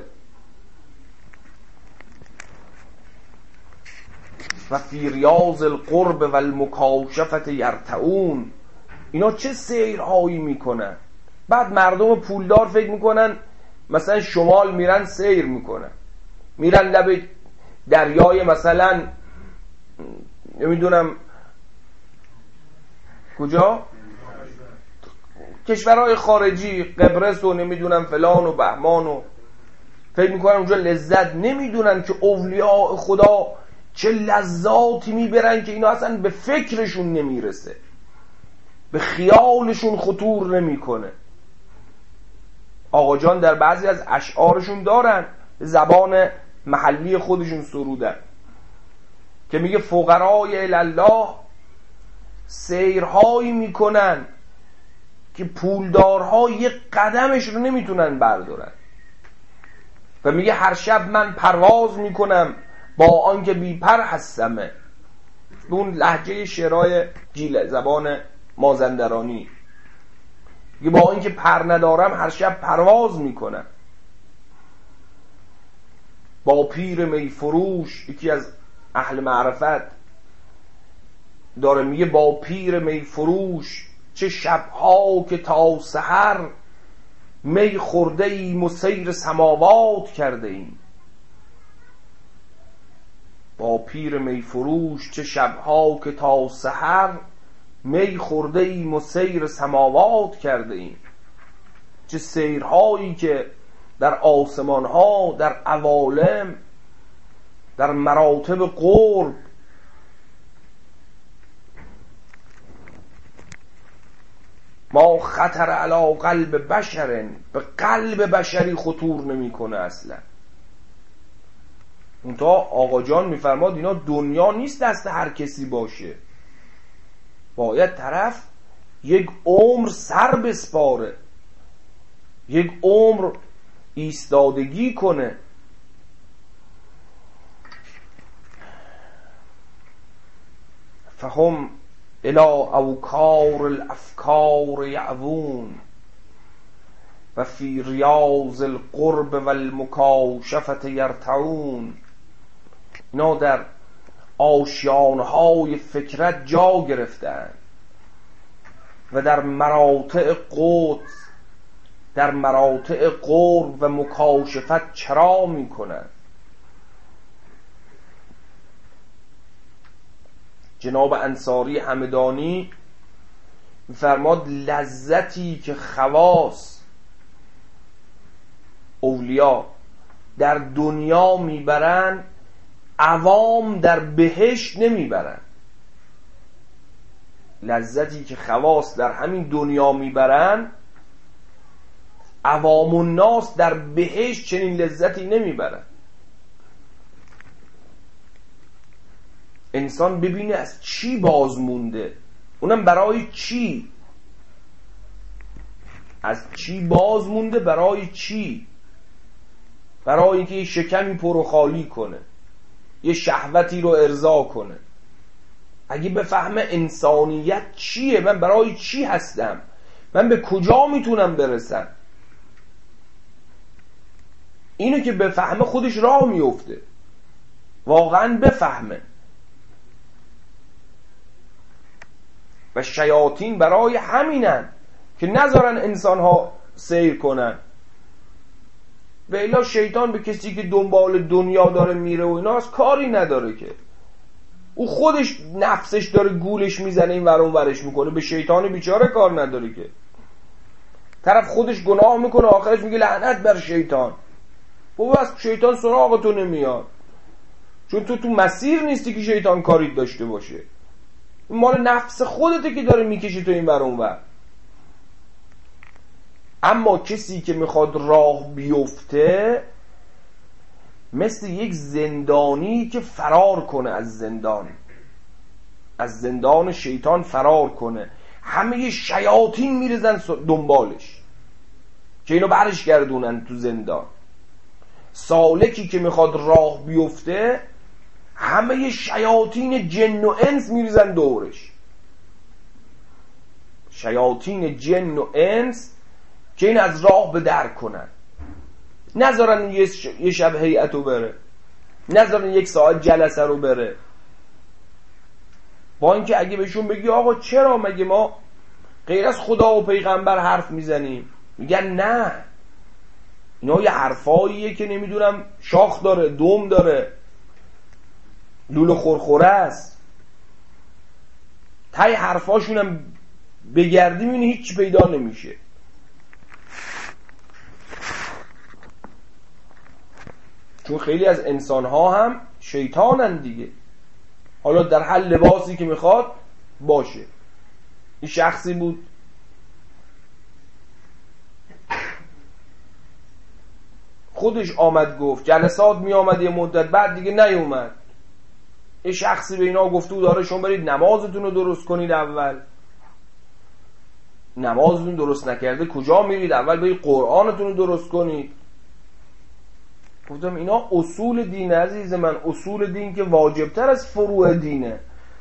و فی ریاض القرب و المکاشفت یرتعون. اینا چه سیرهایی میکنن. بعد مردم پولدار فکر میکنن مثلا شمال میرن سیر میکنن، میرن لب دریای مثلا نمیدونم کجا، کشورهای خارجی، قبرس و نمیدونم فلان و بهمان، و فکر میکنن اونجا لذت. نمیدونن که اولیاء خدا چه لذاتی میبرن که اینا اصلا به فکرشون نمیرسه، به خیالشون خطور نمیکنه. آقا جان در بعضی از اشعارشون دارن، زبان محلی خودشون سرودن که میگه فقرای الله سیرهایی میکنن که پولدارها یک قدمش رو نمیتونن بردارن. و میگه هر شب من پرواز میکنم با آنکه بی پر هستمه. به اون لهجه شعرهای زبان مازندرانی، میگه با اینکه پر ندارم هر شب پرواز میکنم. با پیر می فروش، یکی از اهل معرفت داره میگه با پیر می فروش چه شبها که تا سحر می خورده ایم و سیر سماوات کرده ایم. با پیر می فروش چه شبها که تا سحر می خورده ایم و سیر سماوات کرده ایم. چه سیرهایی که در آسمان ها، در عوالم، در مراتب قرب ما خطر علی قلب بشر، به قلب بشری خطور نمیکنه اصلا. اونتا آقا جان میفرماد اینا دنیا نیست دست هر کسی باشه، باید طرف یک عمر سر بسپاره، یک عمر ایستادگی کنه. فهم الى اوکار الافکار یعوون و فی ریاض القرب و المکاشفت یرتعون. اینا در آشیانهای فکرت جا گرفتن و در مراتع قدس، در مراتع قرب و مکاشفت چرا میکنن. جناب انصاری همدانی میفرماد لذتی که خواص اولیا در دنیا میبرن عوام در بهشت نمیبرن. لذتی که خواص در همین دنیا میبرن عوام الناس در بهشت چنین لذتی نمیبرن. انسان ببینه از چی باز مونده، اونم برای چی، از چی باز مونده، برای چی؟ برای اینکه یه شکمی پر و خالی کنه، یه شهوتی رو ارضا کنه. اگه بفهمه انسانیت چیه، من برای چی هستم، من به کجا میتونم برسم، اینو که بفهمه خودش راه میفته، واقعا بفهمه. و شیاطین برای همینن که نذارن انسانها سیر کنن. و الا شیطان به کسی که دنبال دنیا داره میره و اینا از کاری نداره، که او خودش نفسش داره گولش میزنه این ور اون ورش میکنه، به شیطان بیچاره کار نداره. که طرف خودش گناه میکنه آخرش میگه لعنت بر شیطان. بابا از شیطان سراغ تو نمیاد، چون تو مسیر نیستی که شیطان کاری داشته باشه. این مال نفس خودته که داره میکشی تو این ور اون ور. اما کسی که میخواد راه بیفته مثل یک زندانی که فرار کنه از زندان شیطان فرار کنه، همه شیاطین میرزن دنبالش که اینو برش گردونن تو زندان. سالکی که میخواد راه بیفته همه شیاطین جن و انس میریزن دورش، شیاطین جن و انس که این از راه به در کنن، نذارن یه شب هیئت رو بره، نذارن یک ساعت جلسه رو بره. با اینکه اگه بهشون بگی آقا چرا مگه ما غیر از خدا و پیغمبر حرف میزنیم، میگن نه اینا یه حرفاییه که نمیدونم شاخ داره، دم داره، لوله خورخوره است. تای حرفاشونم بگردی میبینی هیچ پیدا نمیشه. چون خیلی از انسان‌ها هم شیطانن دیگه، حالا در هر لباسی که میخواد باشه. این شخصی بود خودش آمد گفت، جلسات می آمد یه مدت بعد دیگه نیومد. یه شخصی به اینا گفته بود آره شما برید نمازتون رو درست کنید، اول نمازتون درست نکرده کجا میرید، اول برید قرآنتون رو درست کنید. گفتم اینا اصول دین عزیز من، اصول دین که واجبتر از فروع دینه.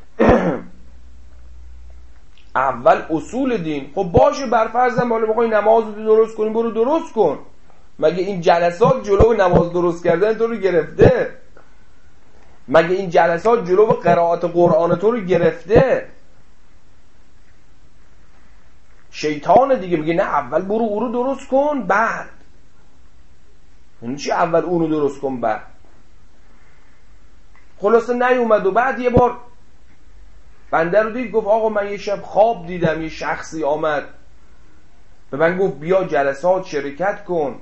اول اصول دین. خب باشه برفرضم حالا بخوای نمازتو درست کنی برو درست کن، مگه این جلسات جلو نماز درست کردن تو رو گرفته؟ مگه این جلسات جلو قرائت قرآن تو رو گرفته؟ شیطان دیگه میگه نه اول برو او رو درست کن بعد. یعنی چی اول اونو درست کن بعد؟ خلاصه نیومد. و بعد یه بار بنده رو دید گفت آقا من یه شب خواب دیدم یه شخصی آمد به من گفت بیا جلسات شرکت کن،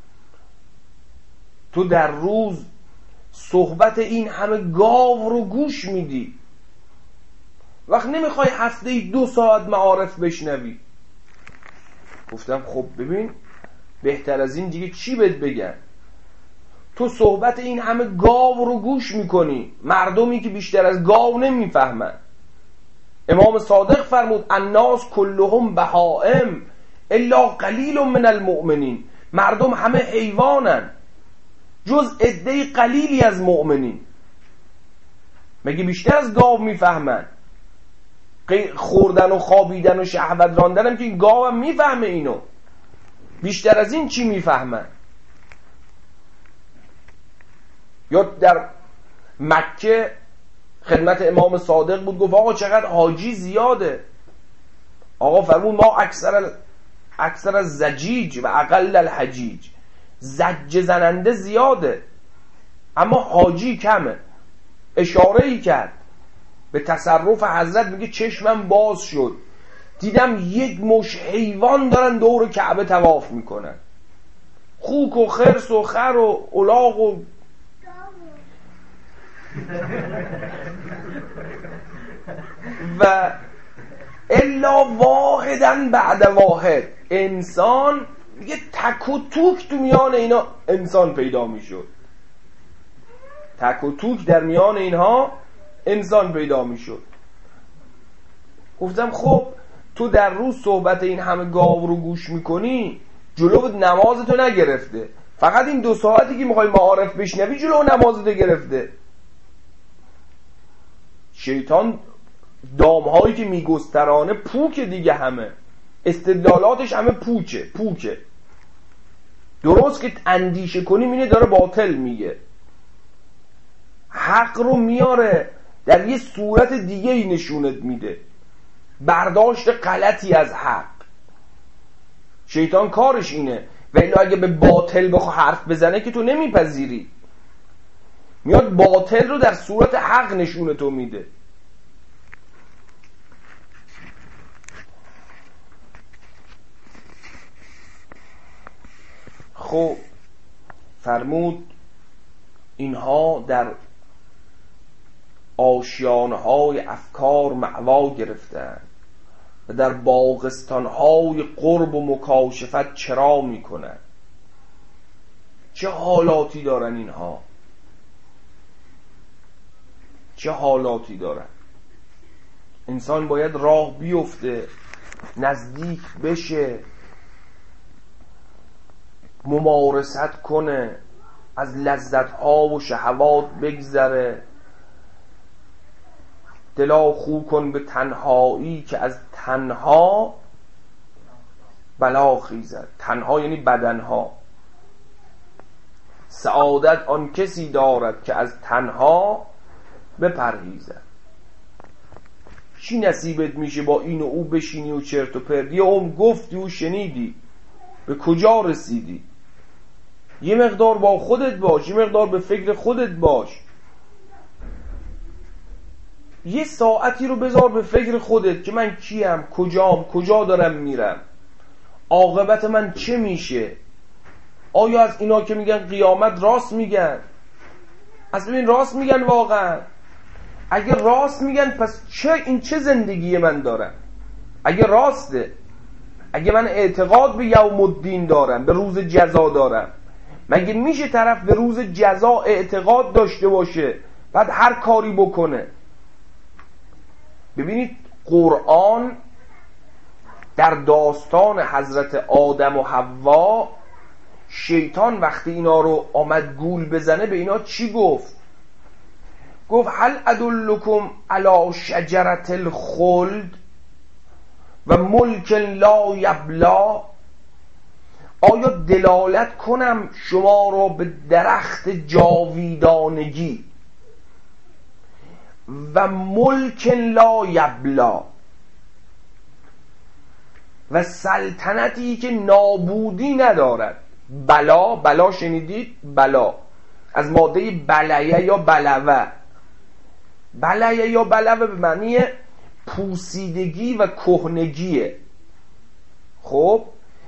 تو در روز صحبت این همه گاو رو گوش میدی، وقت نمیخوای هفته 2 ساعت معارف بشنوی. گفتم خب ببین بهتر از این دیگه چی بهت بگن؟ تو صحبت این همه گاو رو گوش میکنی، مردمی که بیشتر از گاو نمیفهمن. امام صادق فرمود الناس کلهم بهائم الا قلیل من المؤمنین. مردم همه حیوانن جز عده قلیلی از مؤمنین. مگه بیشتر از گاو میفهمن؟ خوردن و خوابیدن و شهوت راندن هم که این گاو هم میفهمه اینو، بیشتر از این چی میفهمن؟ یا در مکه خدمت امام صادق بود گفت آقا چقدر حاجی زیاده. آقا فرمود ما اکثر از زجیج و اقل الحجیج، زج زننده زیاده اما حاجی کمه. اشاره ای کرد به تصرف حضرت میگه چشمم باز شد، دیدم یک مش حیوان دارن دور کعبه طواف میکنن، خوک و خرس و خر و الاغ و و الا واحدن بعد واحد. انسان یه تک و توک تو میان اینا انسان پیدا میشد، تک و توک در میان اینها انسان پیدا میشد. گفتم خب تو در روز صحبت این همه گاو رو گوش میکنی، جلو نمازتو نگرفته، فقط این 2 ساعتی که میخوای معارف بشنوی جلو نمازتو گرفته. شیطان دامهایی که میگسترانه پوک دیگه، همه استدلالاتش همه پوکه. درست که اندیشه کنیم اینه داره باطل میگه، حق رو میاره در یه صورت دیگه ای نشونت میده، برداشت غلطی از حق. شیطان کارش اینه، ولی اگه به باطل بخواه حرف بزنه که تو نمیپذیری، میاد باطل رو در صورت حق نشونتو میده. خب فرمود اینها در آشیانهای افکار معوا گرفتن و در باغستانهای قرب و مکاشفت چرا میکنن. چه حالاتی دارن اینها، چه حالاتی دارن. انسان باید راه بیفته، نزدیک بشه، ممارست کنه، از لذت‌ها و شهوات بگذره. دلا خو کن به تنهایی که از تنها بلا خیزد. تنها یعنی بدنها. سعادت آن کسی دارد که از تنها بپرهیزد. چی نصیبت میشه با این و او بشینی و چرت و پرت؟ یه عمر گفتی و شنیدی، به کجا رسیدی؟ یه مقدار با خودت باش، یه مقدار به فکر خودت باش، یه ساعتی رو بذار به فکر خودت که من کیم، کجام، کجا دارم میرم، عاقبت من چه میشه. آیا از اینا که میگن قیامت راست میگن؟ از ببین راست میگن واقعا؟ اگه راست میگن پس چه زندگی من دارم؟ اگه راسته، اگه من اعتقاد به یوم الدین دارم، به روز جزا دارم، مگه میشه طرف به روز جزا اعتقاد داشته باشه بعد هر کاری بکنه؟ ببینید قرآن در داستان حضرت آدم و حوا، شیطان وقتی اینا رو آمد گول بزنه به اینا چی گفت؟ گفت هل ادلکم علی شجرة الخلد و ملک لا یبلا. آیا دلالت کنم شما رو به درخت جاویدانگی و ملک لا یبلا و سلطنتی که نابودی ندارد. بلا شنیدید؟ بلا از ماده بلیه یا بلوه. بلیه یا بلوه به معنی پوسیدگی و کهنگیه. خب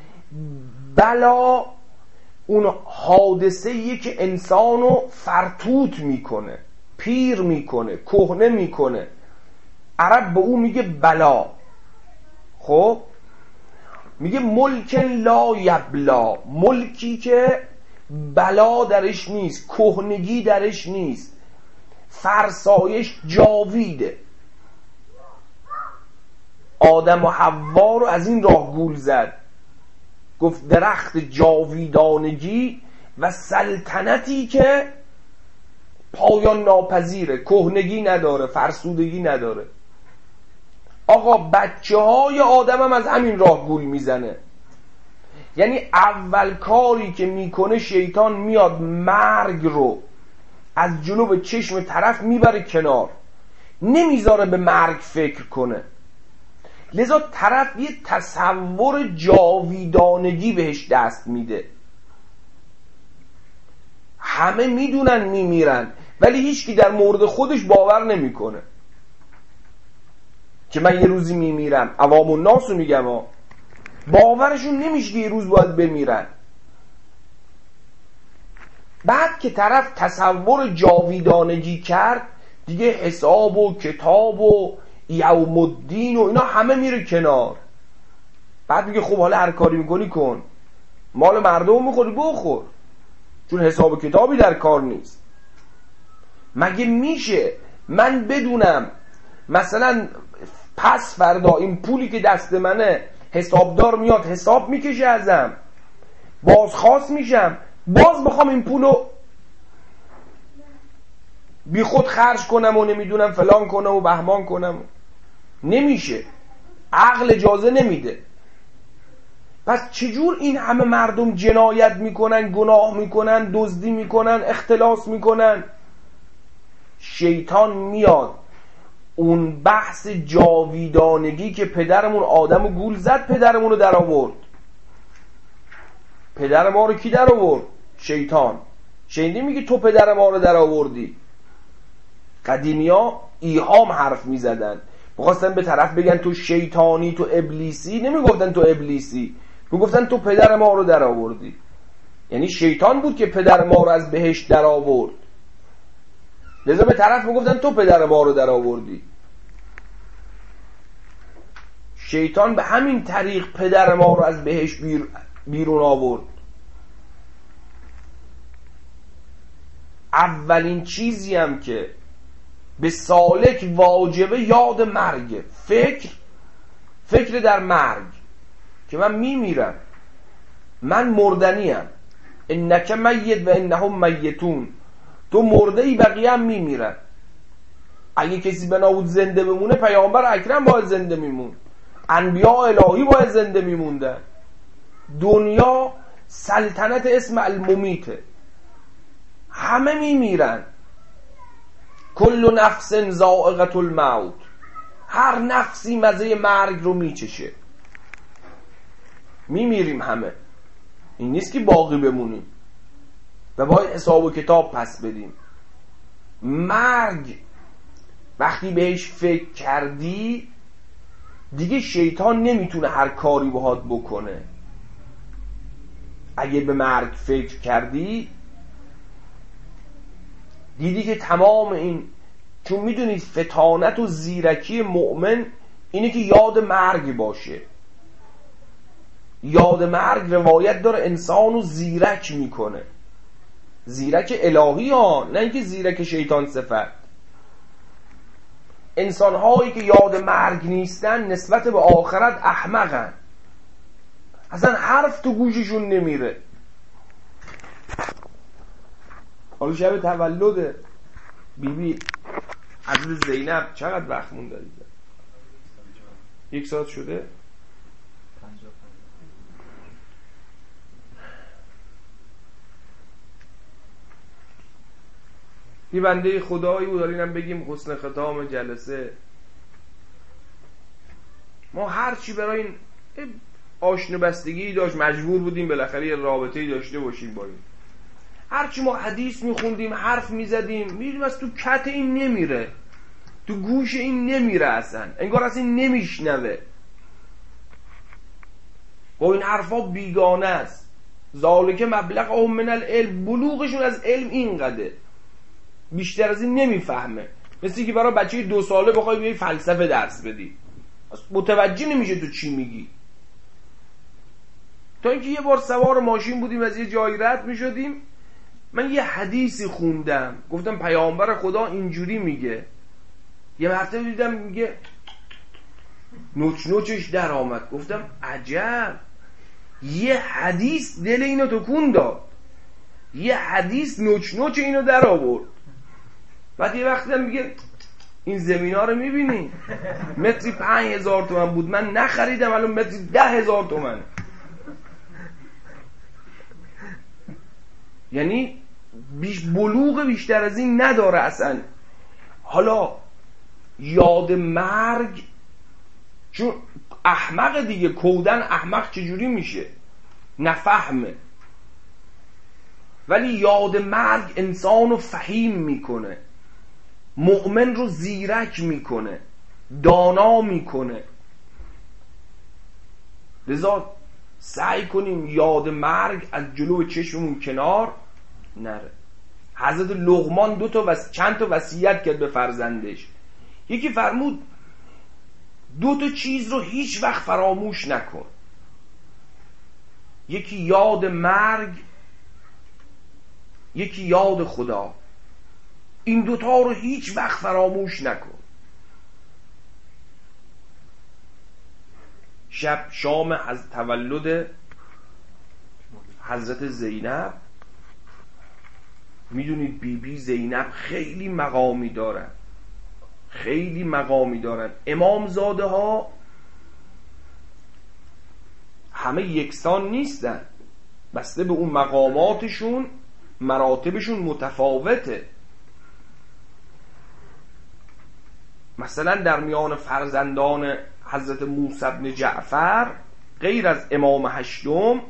بلا اون حادثه‌ایه که انسانو فرتوت میکنه، پیر میکنه، کهنه میکنه. عرب به اون میگه بلا. خب میگه ملک لا یبلا، ملکی که بلا درش نیست، کهنگی درش نیست، فرسایش جاویده. آدم و حوا رو از این راه گول زد، گفت درخت جاویدانگی و سلطنتی که پایان ناپذیره، کهنگی نداره، فرسودگی نداره. آقا بچه های آدم هم از همین راه گول میزنه. یعنی اول کاری که میکنه شیطان میاد مرگ رو از جلو چشم طرف میبره کنار، نمیذاره به مرگ فکر کنه. لذا طرف یه تصور جاویدانگی بهش دست میده. همه میدونن میمیرن ولی هیچکی در مورد خودش باور نمیکنه. که من یه روزی میمیرم. عوام الناس رو میگم باورشون نمیشه که یه روز باید بمیرن. بعد که طرف تصور جاویدانگی کرد دیگه حساب و کتاب و یوم الدین و اینا همه میره کنار. بعد میگه خب حالا هر کاری میکنی کن، مال مردم میخوری بخور، چون حساب و کتابی در کار نیست. مگه میشه من بدونم مثلا پس فردا این پولی که دست منه حسابدار میاد حساب میکشه ازم، بازخواست میشم، باز بخوام این پولو بی خود خرج کنم و نمیدونم فلان کنم و بهمان کنم؟ نمیشه، عقل اجازه نمیده. پس چجور این همه مردم جنایت میکنن، گناه میکنن، دزدی میکنن، اختلاس میکنن؟ شیطان میاد اون بحث جاویدانگی که پدرمون آدم و گول زد پدرمون رو در آورد. پدر ما رو کی در آورد؟ شیطان. شنیدی میگه تو پدر ما رو در آوردی؟ قدیمیا ایهام حرف میزدن، میخواستن به طرف بگن تو شیطانی، تو ابلیسی. نمیگفتن تو ابلیسی، میگفتن تو پدر ما رو در آوردی. یعنی شیطان بود که پدر ما رو از بهشت در آورد، لذا به طرف میگفتن تو پدر ما رو در آوردی. شیطان به همین طریق پدر ما رو از بهشت بیرون آورد. اولین چیزی هم که به سالک واجبه یاد مرگ، فکر در مرگ، که من میمیرم، من مردنیم. انک میت و انهم میتون، تو مرده ای بقیه هم میمیرن. اگه کسی بنابود زنده بمونه پیامبر اکرم باید زنده میمون، انبیاء الهی باید زنده میموندن. دنیا سلطنت اسم الممیته، همه میمیرن. کل نفس ذائقة الموت، هر نفسی مزه مرگ رو میچشه. میمیریم همه، این نیست که باقی بمونیم و باید حساب و کتاب پس بدیم. مرگ وقتی بهش فکر کردی دیگه شیطان نمیتونه هر کاری باهات بکنه. اگه به مرگ فکر کردی دیدی که تمام این، چون میدونید فتانت و زیرکی مؤمن اینه که یاد مرگ باشه. یاد مرگ روایت داره انسانو زیرک میکنه، زیرک الهی ها، نه اینکه زیرک شیطان صفت. انسان هایی که یاد مرگ نیستن نسبت به آخرت احمقن، اصلا حرف تو گوششون نمیره. حالا شب تولد بیبی حضرت زینب چقدر وقت مونده؟ 1 ساعت شده؟ یه بنده خدایی بود، اینم بگیم حسن ختام جلسه. ما هرچی برای این آشنا بستگی داشت مجبور بودیم بالاخره یه رابطه‌ای داشته باشیم با این. هرچی ما حدیث میخوندیم، حرف میزدیم، میدیم از تو کت این نمیره، تو گوش این نمیره، اصلا انگار اصلا نمیشنوه. با این حرفا بیگانه است. ذالک مبلغهم من العلم، بلوغشون از علم اینقدره، بیشتر از این نمیفهمه. مثل که برای بچه 2 ساله بخوای بیای فلسفه درس بدی، متوجه نمیشه تو چی میگی. تا اینکه یه بار سوار ماشین بودیم از یه جایی رد میشدیم، من یه حدیثی خوندم، گفتم پیامبر خدا اینجوری میگه. یه مرتبه دیدم میگه نوچ نوچش در آمد، گفتم عجب، یه حدیث دل اینو تکون داد، یه حدیث نوچ نوچ اینو در آورد. بعد یه وقتی میگه این زمینا رو میبینی متری 5000 تومن بود، من نخریدم، الان متری 10,000 تومن. یعنی بلوغ بیشتر از این نداره اصلا. حالا یاد مرگ، چون احمق دیگه، کودن احمق چجوری میشه؟ نفهمه. ولی یاد مرگ انسانو فهیم میکنه، مؤمن رو زیرک میکنه. دانا میکنه. لذا سعی کنیم یاد مرگ از جلو چشممون کنار نره. حضرت لقمان چند تا وصیت کرد به فرزندش. یکی فرمود 2 چیز رو هیچ وقت فراموش نکن، یکی یاد مرگ، یکی یاد خدا. این 2 رو هیچ وقت فراموش نکن. شام از تولد حضرت زینب، میدونید بی زینب خیلی مقامی دارن، خیلی مقامی دارن. امامزاده ها همه یکسان نیستن، بسته به اون مقاماتشون مراتبشون متفاوته. مثلا در میان فرزندان حضرت موسی بن جعفر غیر از امام هشتم،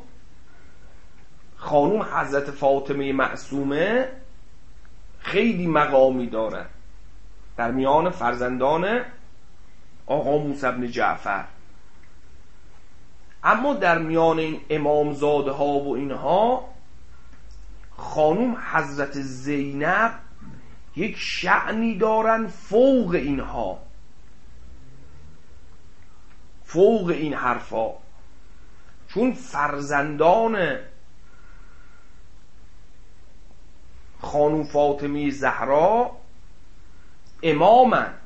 خانوم حضرت فاطمه معصومه خیلی مقامی دارن در میان فرزندان آقا موسی بن جعفر. اما در میان این امامزاده ها و اینها، خانوم حضرت زینب یک شأنی دارن فوق اینها، فوق این حرفا. چون فرزندان خانوم فاطمه زهرا امامن.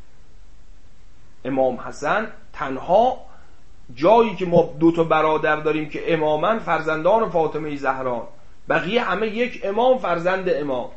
امام حسن تنها جایی که ما 2 برادر داریم که امامن فرزندان فاطمه زهرا، بقیه همه یک امام فرزند امام.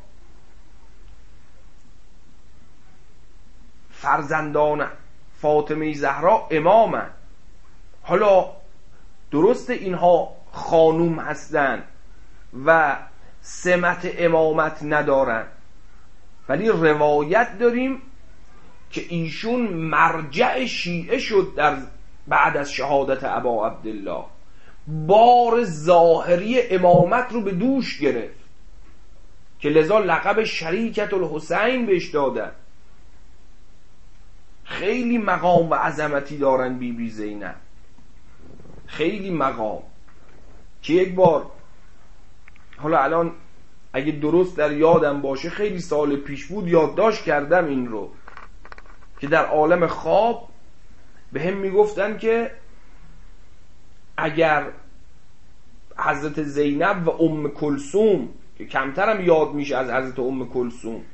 فرزندان فاطمه زهرا امامن. حالا درست اینها خانوم هستن و سمت امامت ندارن، ولی روایت داریم که ایشون مرجع شیعه شد در بعد از شهادت ابا عبدالله. بار ظاهری امامت رو به دوش گرفت که لذا لقب شریکت الحسین بهش دادن. خیلی مقام و عظمتی دارن بی زینب، خیلی مقام. که یک بار، حالا الان اگه درست در یادم باشه خیلی سال پیش بود، یادداشت کردم این رو، که در عالم خواب به هم میگفتن که اگر حضرت زینب و ام کلثوم، که کمترم یاد میشه از حضرت ام کلثوم،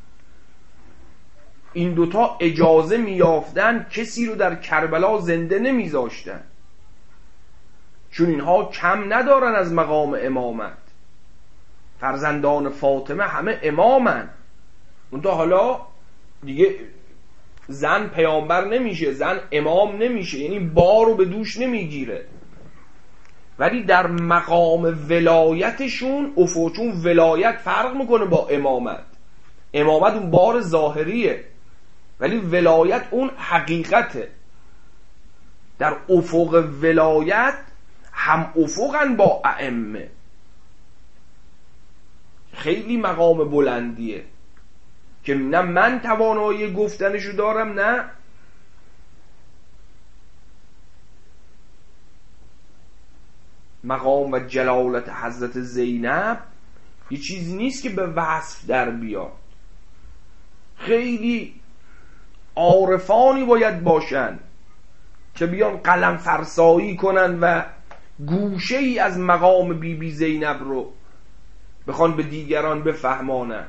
این 2 اجازه میافتن کسی رو در کربلا زنده نمیذاشتن، چون اینها کم ندارن از مقام امامت. فرزندان فاطمه همه امامن. اونتا حالا دیگه زن پیامبر نمیشه، زن امام نمیشه، یعنی بار رو به دوش نمیگیره. ولی در مقام ولایتشون چون ولایت فرق میکنه با امامت. امامت اون بار ظاهریه، ولی ولایت اون حقیقته. در افق ولایت هم افقن با ائمه. خیلی مقام بلندیه که نه من توانایی گفتنشو دارم، نه مقام و جلالت حضرت زینب یه چیزی نیست که به وصف در بیاد. خیلی عارفانی باید باشن که بیان قلم فرسایی کنن و گوشه ای از مقام بی زینب رو بخوان به دیگران بفهمانن.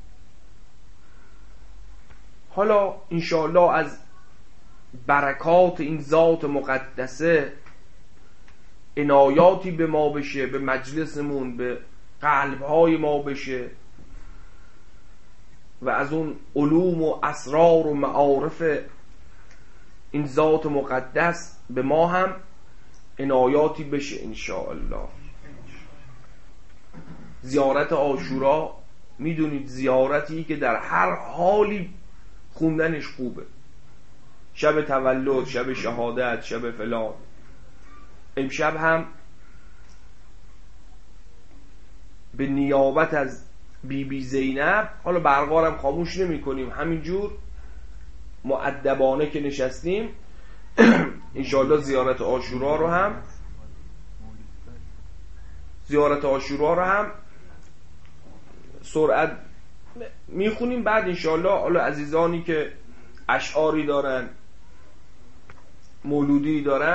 حالا انشاءالله از برکات این ذات مقدسه عنایاتی به ما بشه، به مجلسمون، به قلبهای ما بشه و از اون علوم و اسرار و معارف این ذات مقدس به ما هم عنایاتی بشه انشاءالله. زیارت عاشورا میدونید زیارتی که در هر حالی خوندنش خوبه. شب تولد، شب شهادت، شب فلان. امشب هم به نیابت از بی زینب، حالا برقارم خاموش نمی کنیم، همینجور مؤدبانه که نشستیم انشاءالله زیارت عاشورا رو هم سرعت میخونیم. بعد انشاءالله حالا عزیزانی که اشعاری دارن، مولودی دارن،